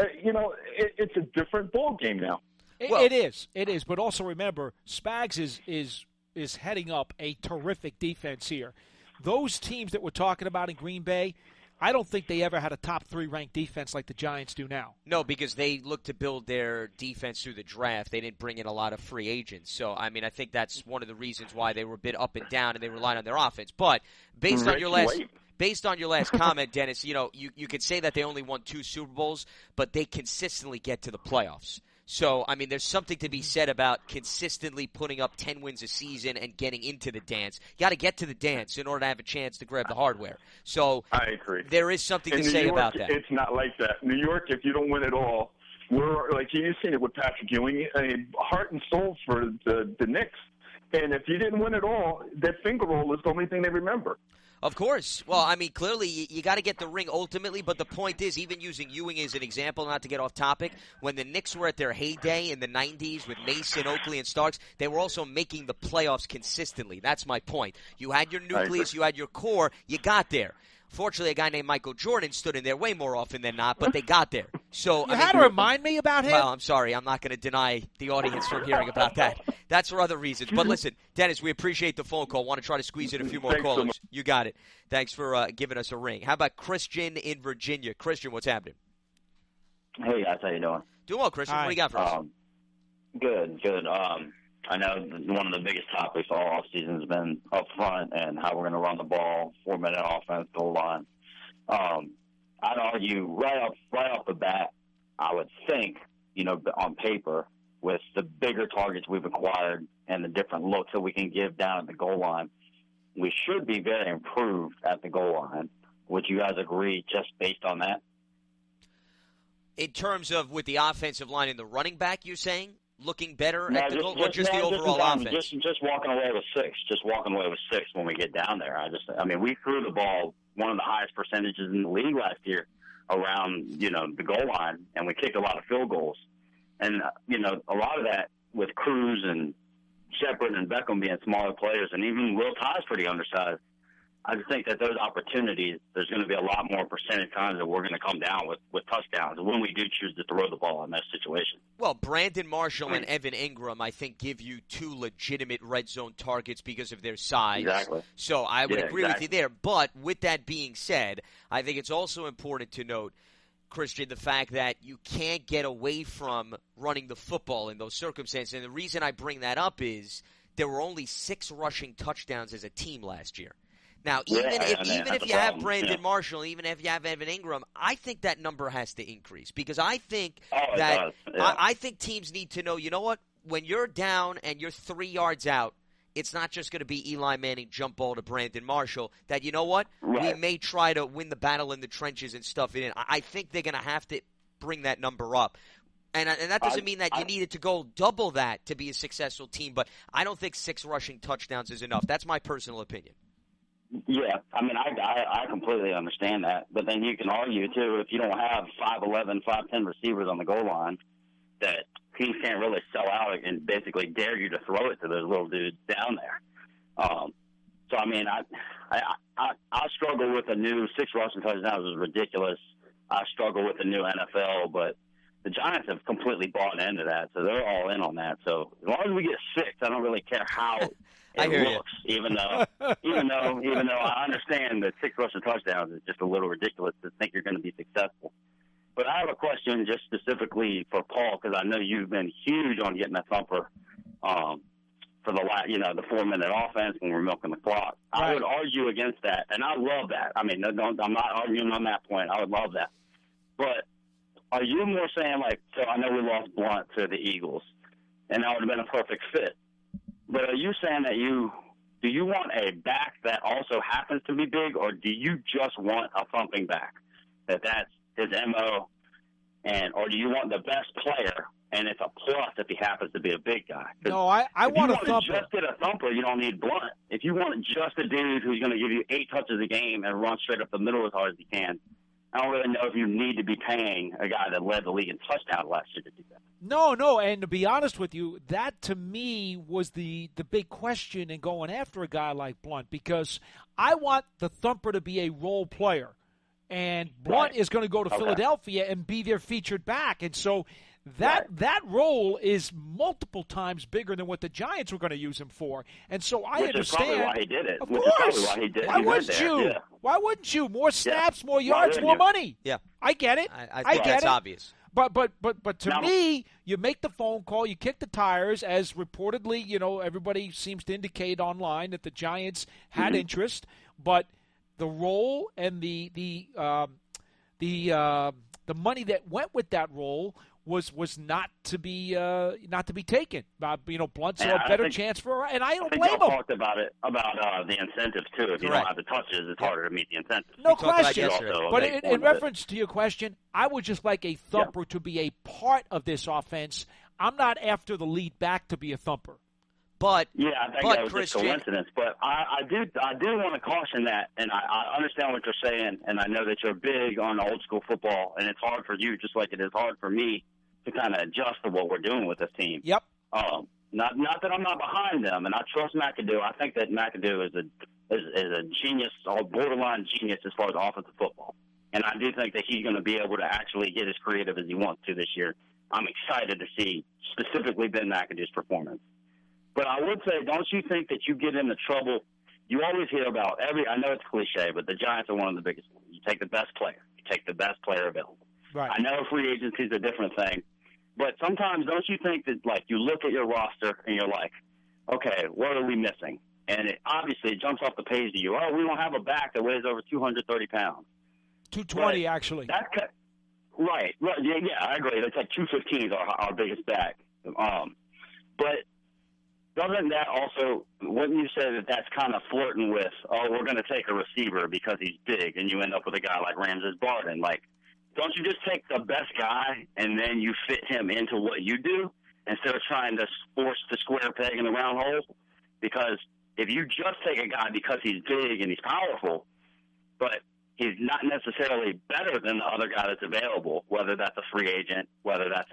Speaker 7: It's a different ball game now.
Speaker 2: It is. But also remember, Spags is heading up a terrific defense here. Those teams that we're talking about in Green Bay, I don't think they ever had a top 3 ranked defense like the Giants do now.
Speaker 1: No, because they look to build their defense through the draft. They didn't bring in a lot of free agents. So, I think that's one of the reasons why they were a bit up and down and they relied on their offense. But based on your last comment, Dennis, you could say that they only won 2 Super Bowls, but they consistently get to the playoffs. So, there's something to be said about consistently putting up 10 wins a season and getting into the dance. You got to get to the dance in order to have a chance to grab the hardware. So,
Speaker 7: I agree.
Speaker 1: There is something to say about that.
Speaker 7: It's not like that. New York, if you don't win it all, we're like you've seen it with Patrick Ewing, heart and soul for the Knicks. And if you didn't win it all, that finger roll is the only thing they remember.
Speaker 1: Of course. Well, clearly you got to get the ring ultimately, but the point is, even using Ewing as an example, not to get off topic, when the Knicks were at their heyday in the 90s with Mason, Oakley, and Starks, they were also making the playoffs consistently. That's my point. You had your nucleus, you had your core, you got there. Fortunately, a guy named Michael Jordan stood in their way more often than not, but they got there. So
Speaker 2: you had to remind me about him?
Speaker 1: Well, I'm sorry. I'm not going to deny the audience from hearing about that. That's for other reasons. But listen, Dennis, we appreciate the phone call. Want to try to squeeze in a few more callers. So much. You got it. Thanks for giving us a ring. How about Christian in Virginia? Christian, what's happening?
Speaker 8: Hey, guys. How you doing?
Speaker 1: Doing well, Christian. Hi. What do you got for us?
Speaker 8: Good. I know one of the biggest topics all offseason has been up front and how we're going to run the ball, 4-minute offense, goal line. I'd argue right off the bat, I would think, on paper, with the bigger targets we've acquired and the different looks that we can give down at the goal line, we should be very improved at the goal line. Would you guys agree just based on that?
Speaker 1: In terms of with the offensive line and the running back, you're saying? Looking better
Speaker 8: No,
Speaker 1: at the goal, or just the overall offense?
Speaker 8: Just walking away with six. Just walking away with six when we get down there. We threw the ball one of the highest percentages in the league last year around, the goal line, and we kicked a lot of field goals. And, a lot of that with Cruz and Shepard and Beckham being smaller players, and even Will Ty's pretty undersized. I just think that those opportunities, there's going to be a lot more percentage times that we're going to come down with touchdowns when we do choose to throw the ball in that situation.
Speaker 1: Well, Brandon Marshall and Evan Ingram, I think, give you two legitimate red zone targets because of their size.
Speaker 8: Exactly.
Speaker 1: So I would agree with you there. But with that being said, I think it's also important to note, Christian, the fact that you can't get away from running the football in those circumstances. And the reason I bring that up is there were only 6 rushing touchdowns as a team last year. Now, even if you have Brandon Marshall, even if you have Evan Ingram, I think that number has to increase because I think I think teams need to know, you know what, when you're down and you're 3 yards out, it's not just going to be Eli Manning jump ball to Brandon Marshall, that, you know what, we may try to win the battle in the trenches and stuff it in. I think they're going to have to bring that number up. And that doesn't mean that you needed to go double that to be a successful team, but I don't think 6 rushing touchdowns is enough. That's my personal opinion.
Speaker 8: Yeah, I completely understand that. But then you can argue, too, if you don't have 5'11", 5'10" receivers on the goal line, that teams can't really sell out and basically dare you to throw it to those little dudes down there. I struggle with the new 6 rushing touchdowns is ridiculous. I struggle with the new NFL, but the Giants have completely bought into that, so they're all in on that. So as long as we get 6, I don't really care how it looks. Even though I understand that 6 rushing touchdowns is just a little ridiculous to think you're going to be successful. But I have a question just specifically for Paul, because I know you've been huge on getting a thumper for the 4-minute offense when we're milking the clock. Right. I would argue against that, and I love that. I'm not arguing on that point. I would love that. But are you more saying, so I know we lost Blunt to the Eagles, and that would have been a perfect fit. But are you saying that do you want a back that also happens to be big, or do you just want a thumping back? That's his MO, or do you want the best player, and it's a plus if he happens to be a big guy?
Speaker 2: No, I want a thumper.
Speaker 8: If you just get a thumper, you don't need Blunt. If you want just a dude who's going to give you 8 touches a game and run straight up the middle as hard as he can, I don't really know if you need to be paying a guy that led the league in touchdowns last year to do that.
Speaker 2: No, and to be honest with you, that to me was the big question in going after a guy like Blunt, because I want the thumper to be a role player, and Blunt is going to go to Philadelphia and be their featured back, and so that role is multiple times bigger than what the Giants were going to use him for, and so I understand.
Speaker 8: Which is probably why he did it.
Speaker 2: Of course. Why wouldn't you? Yeah. Why wouldn't you? More snaps, more yards, more money.
Speaker 1: Yeah,
Speaker 2: I get it.
Speaker 1: I get that's
Speaker 2: it.
Speaker 1: Obvious.
Speaker 2: But to me, you make the phone call, you kick the tires, as reportedly, everybody seems to indicate online that the Giants had interest, but the role and the money that went with that role was not to be taken. Blunt saw a better chance for her, and I don't blame him.
Speaker 8: I talked about the incentives too. If you don't have the touches, it's harder to meet the incentives.
Speaker 2: No question. But in reference to your question, I would just like a thumper to be a part of this offense. I'm not after the lead back to be a thumper.
Speaker 1: But
Speaker 8: I think that was just coincidence. But I do want to caution that, and I understand what you're saying, and I know that you're big on old school football, and it's hard for you just like it is hard for me to kind of adjust to what we're doing with this team.
Speaker 2: Yep.
Speaker 8: Not that I'm not behind them, and I trust McAdoo. I think that McAdoo is a genius, or borderline genius as far as offensive football. And I do think that he's going to be able to actually get as creative as he wants to this year. I'm excited to see specifically Ben McAdoo's performance. But I would say, don't you think that you get into trouble? You always hear about I know it's cliche, but the Giants are one of the biggest ones. You take the best player. You take the best player available.
Speaker 2: Right.
Speaker 8: I know free agency is a different thing, But sometimes don't you think that, like, you look at your roster and you're like, okay, what are we missing? And obviously it jumps off the page to you, oh, we don't have a back that weighs over 230 pounds.
Speaker 2: 220, but actually.
Speaker 8: Right. Yeah, I agree. It's like 215 is our biggest back. But doesn't that also, wouldn't you say that that's kind of flirting with, oh, we're going to take a receiver because he's big, and you end up with a guy like Ramses Barden? Like, don't you just take the best guy and then you fit him into what you do instead of trying to force the square peg in the round hole? Because if you just take a guy because he's big and he's powerful, but he's not necessarily better than the other guy that's available, whether that's a free agent, whether that's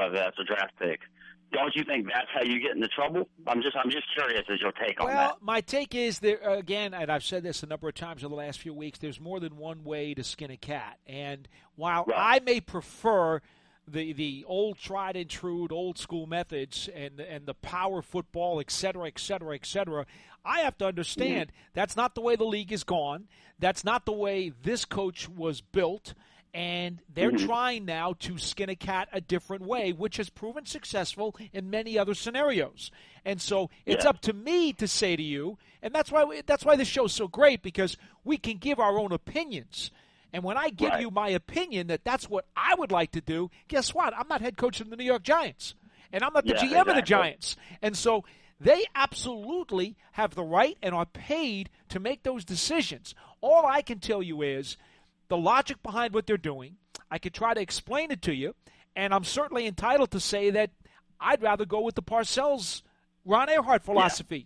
Speaker 8: a draft pick, don't you think that's how you get into trouble? I'm just curious as your take on that.
Speaker 2: Well, my take is there again, and I've said this a number of times in the last few weeks. There's more than one way to skin a cat, and while I may prefer the old tried and true, old school methods and the power football, et cetera, et cetera, et cetera, I have to understand that's not the way the league is gone. That's not the way this coach was built. And they're trying now to skin a cat a different way, which has proven successful in many other scenarios. And so it's up to me to say to you, and that's why this show's so great, because we can give our own opinions. And when I give you my opinion that that's what I would like to do, guess what? I'm not head coach of the New York Giants, and I'm not the GM of the Giants. And so they absolutely have the right and are paid to make those decisions. All I can tell you is the logic behind what they're doing. I could try to explain it to you, and I'm certainly entitled to say that I'd rather go with the Parcells, Ron Erhardt philosophy.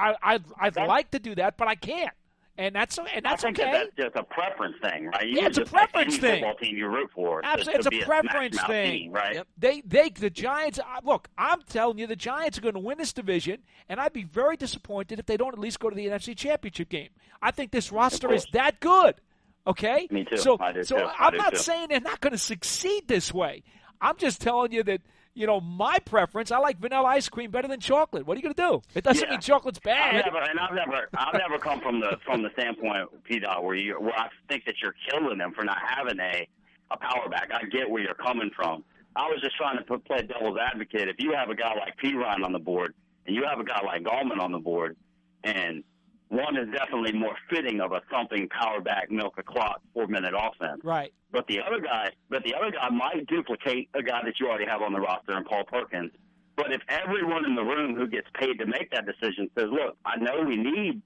Speaker 2: I'd like to do that, but I can't, and that's okay.
Speaker 8: I think that's just a preference thing, right?
Speaker 2: It's a preference thing.
Speaker 8: Football team you root for.
Speaker 2: Absolutely, it's a preference thing,
Speaker 8: team, right?
Speaker 2: Yep. The Giants. Look, I'm telling you, the Giants are going to win this division, and I'd be very disappointed if they don't at least go to the NFC Championship game. I think this roster is that good. Okay?
Speaker 8: Me too.
Speaker 2: So
Speaker 8: too.
Speaker 2: I'm not saying they're not going to succeed this way. I'm just telling you that, my preference, I like vanilla ice cream better than chocolate. What are you going to do? It doesn't mean chocolate's bad.
Speaker 8: I've never come from the standpoint, P-Dot, where I think that you're killing them for not having a power back. I get where you're coming from. I was just trying to play devil's advocate. If you have a guy like Perine on the board and you have a guy like Gallman on the board, and one is definitely more fitting of a thumping power back, milk a clock, 4-minute offense.
Speaker 2: Right.
Speaker 8: But the other guy might duplicate a guy that you already have on the roster in Paul Perkins. But if everyone in the room who gets paid to make that decision says, look, I know we need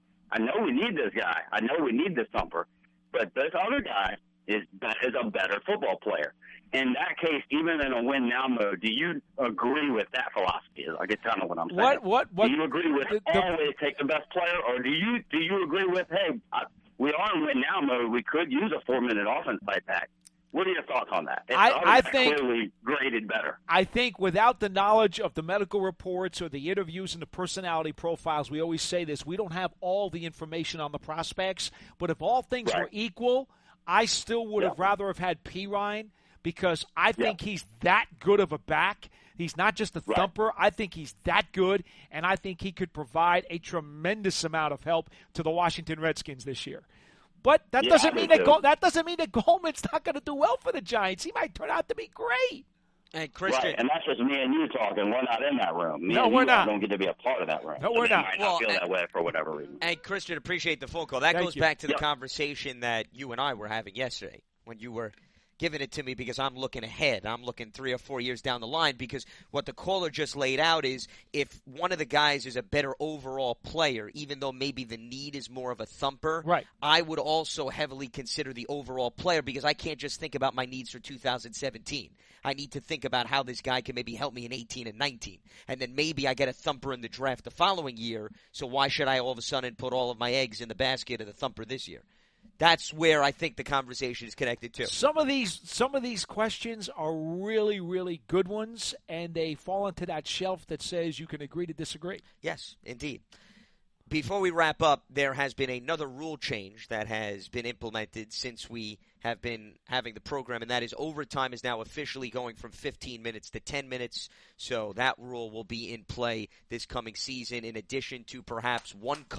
Speaker 8: this guy. I know we need this thumper. But this other guy is a better football player. In that case, even in a win-now mode, do you agree with that philosophy? I guess kind of what I'm saying.
Speaker 2: What?
Speaker 8: Do you agree with always take the best player, or do you agree with, hey, we are in win-now mode, we could use a 4-minute offense like that? What are your thoughts on that?
Speaker 2: I think
Speaker 8: clearly graded better.
Speaker 2: I think without the knowledge of the medical reports or the interviews and the personality profiles, we always say this, we don't have all the information on the prospects, but if all things were equal, I still would have rather have had Perine, because I think he's that good of a back. He's not just a thumper. I think he's that good, and I think he could provide a tremendous amount of help to the Washington Redskins this year. But that doesn't mean that Gallman's not going to do well for the Giants. He might turn out to be great.
Speaker 1: And Christian,
Speaker 8: and that's just me and you talking. We're not in that room.
Speaker 2: We're not.
Speaker 8: Don't get to be a part of that room.
Speaker 2: No, we're not.
Speaker 8: Might not feel that way for whatever reason.
Speaker 1: And Christian, appreciate the phone call. That goes back to the conversation that you and I were having yesterday when you were giving it to me, because I'm looking ahead. I'm looking 3 or 4 years down the line, because what the caller just laid out is if one of the guys is a better overall player, even though maybe the need is more of a thumper, I would also heavily consider the overall player, because I can't just think about my needs for 2017. I need to think about how this guy can maybe help me in 18 and 19. And then maybe I get a thumper in the draft the following year, so why should I all of a sudden put all of my eggs in the basket of the thumper this year? That's where I think the conversation is connected to.
Speaker 2: Some of these questions are really, really good ones, and they fall into that shelf that says you can agree to disagree.
Speaker 1: Yes, indeed. Before we wrap up, there has been another rule change that has been implemented since we have been having the program, and that is overtime is now officially going from 15 minutes to 10 minutes. So that rule will be in play this coming season, in addition to perhaps one cut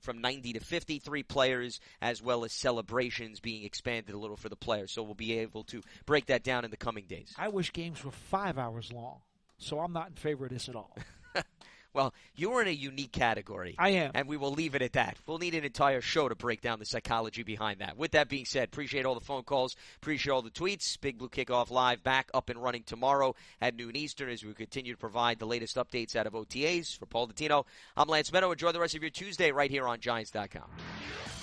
Speaker 1: from 90 to 53 players, as well as celebrations being expanded a little for the players. So we'll be able to break that down in the coming days.
Speaker 2: I wish games were 5 hours long, so I'm not in favor of this at all.
Speaker 1: Well, you're in a unique category.
Speaker 2: I am.
Speaker 1: And we will leave it at that. We'll need an entire show to break down the psychology behind that. With that being said, appreciate all the phone calls. Appreciate all the tweets. Big Blue Kickoff Live back up and running tomorrow at noon Eastern as we continue to provide the latest updates out of OTAs. For Paul Dottino, I'm Lance Meadow. Enjoy the rest of your Tuesday right here on Giants.com.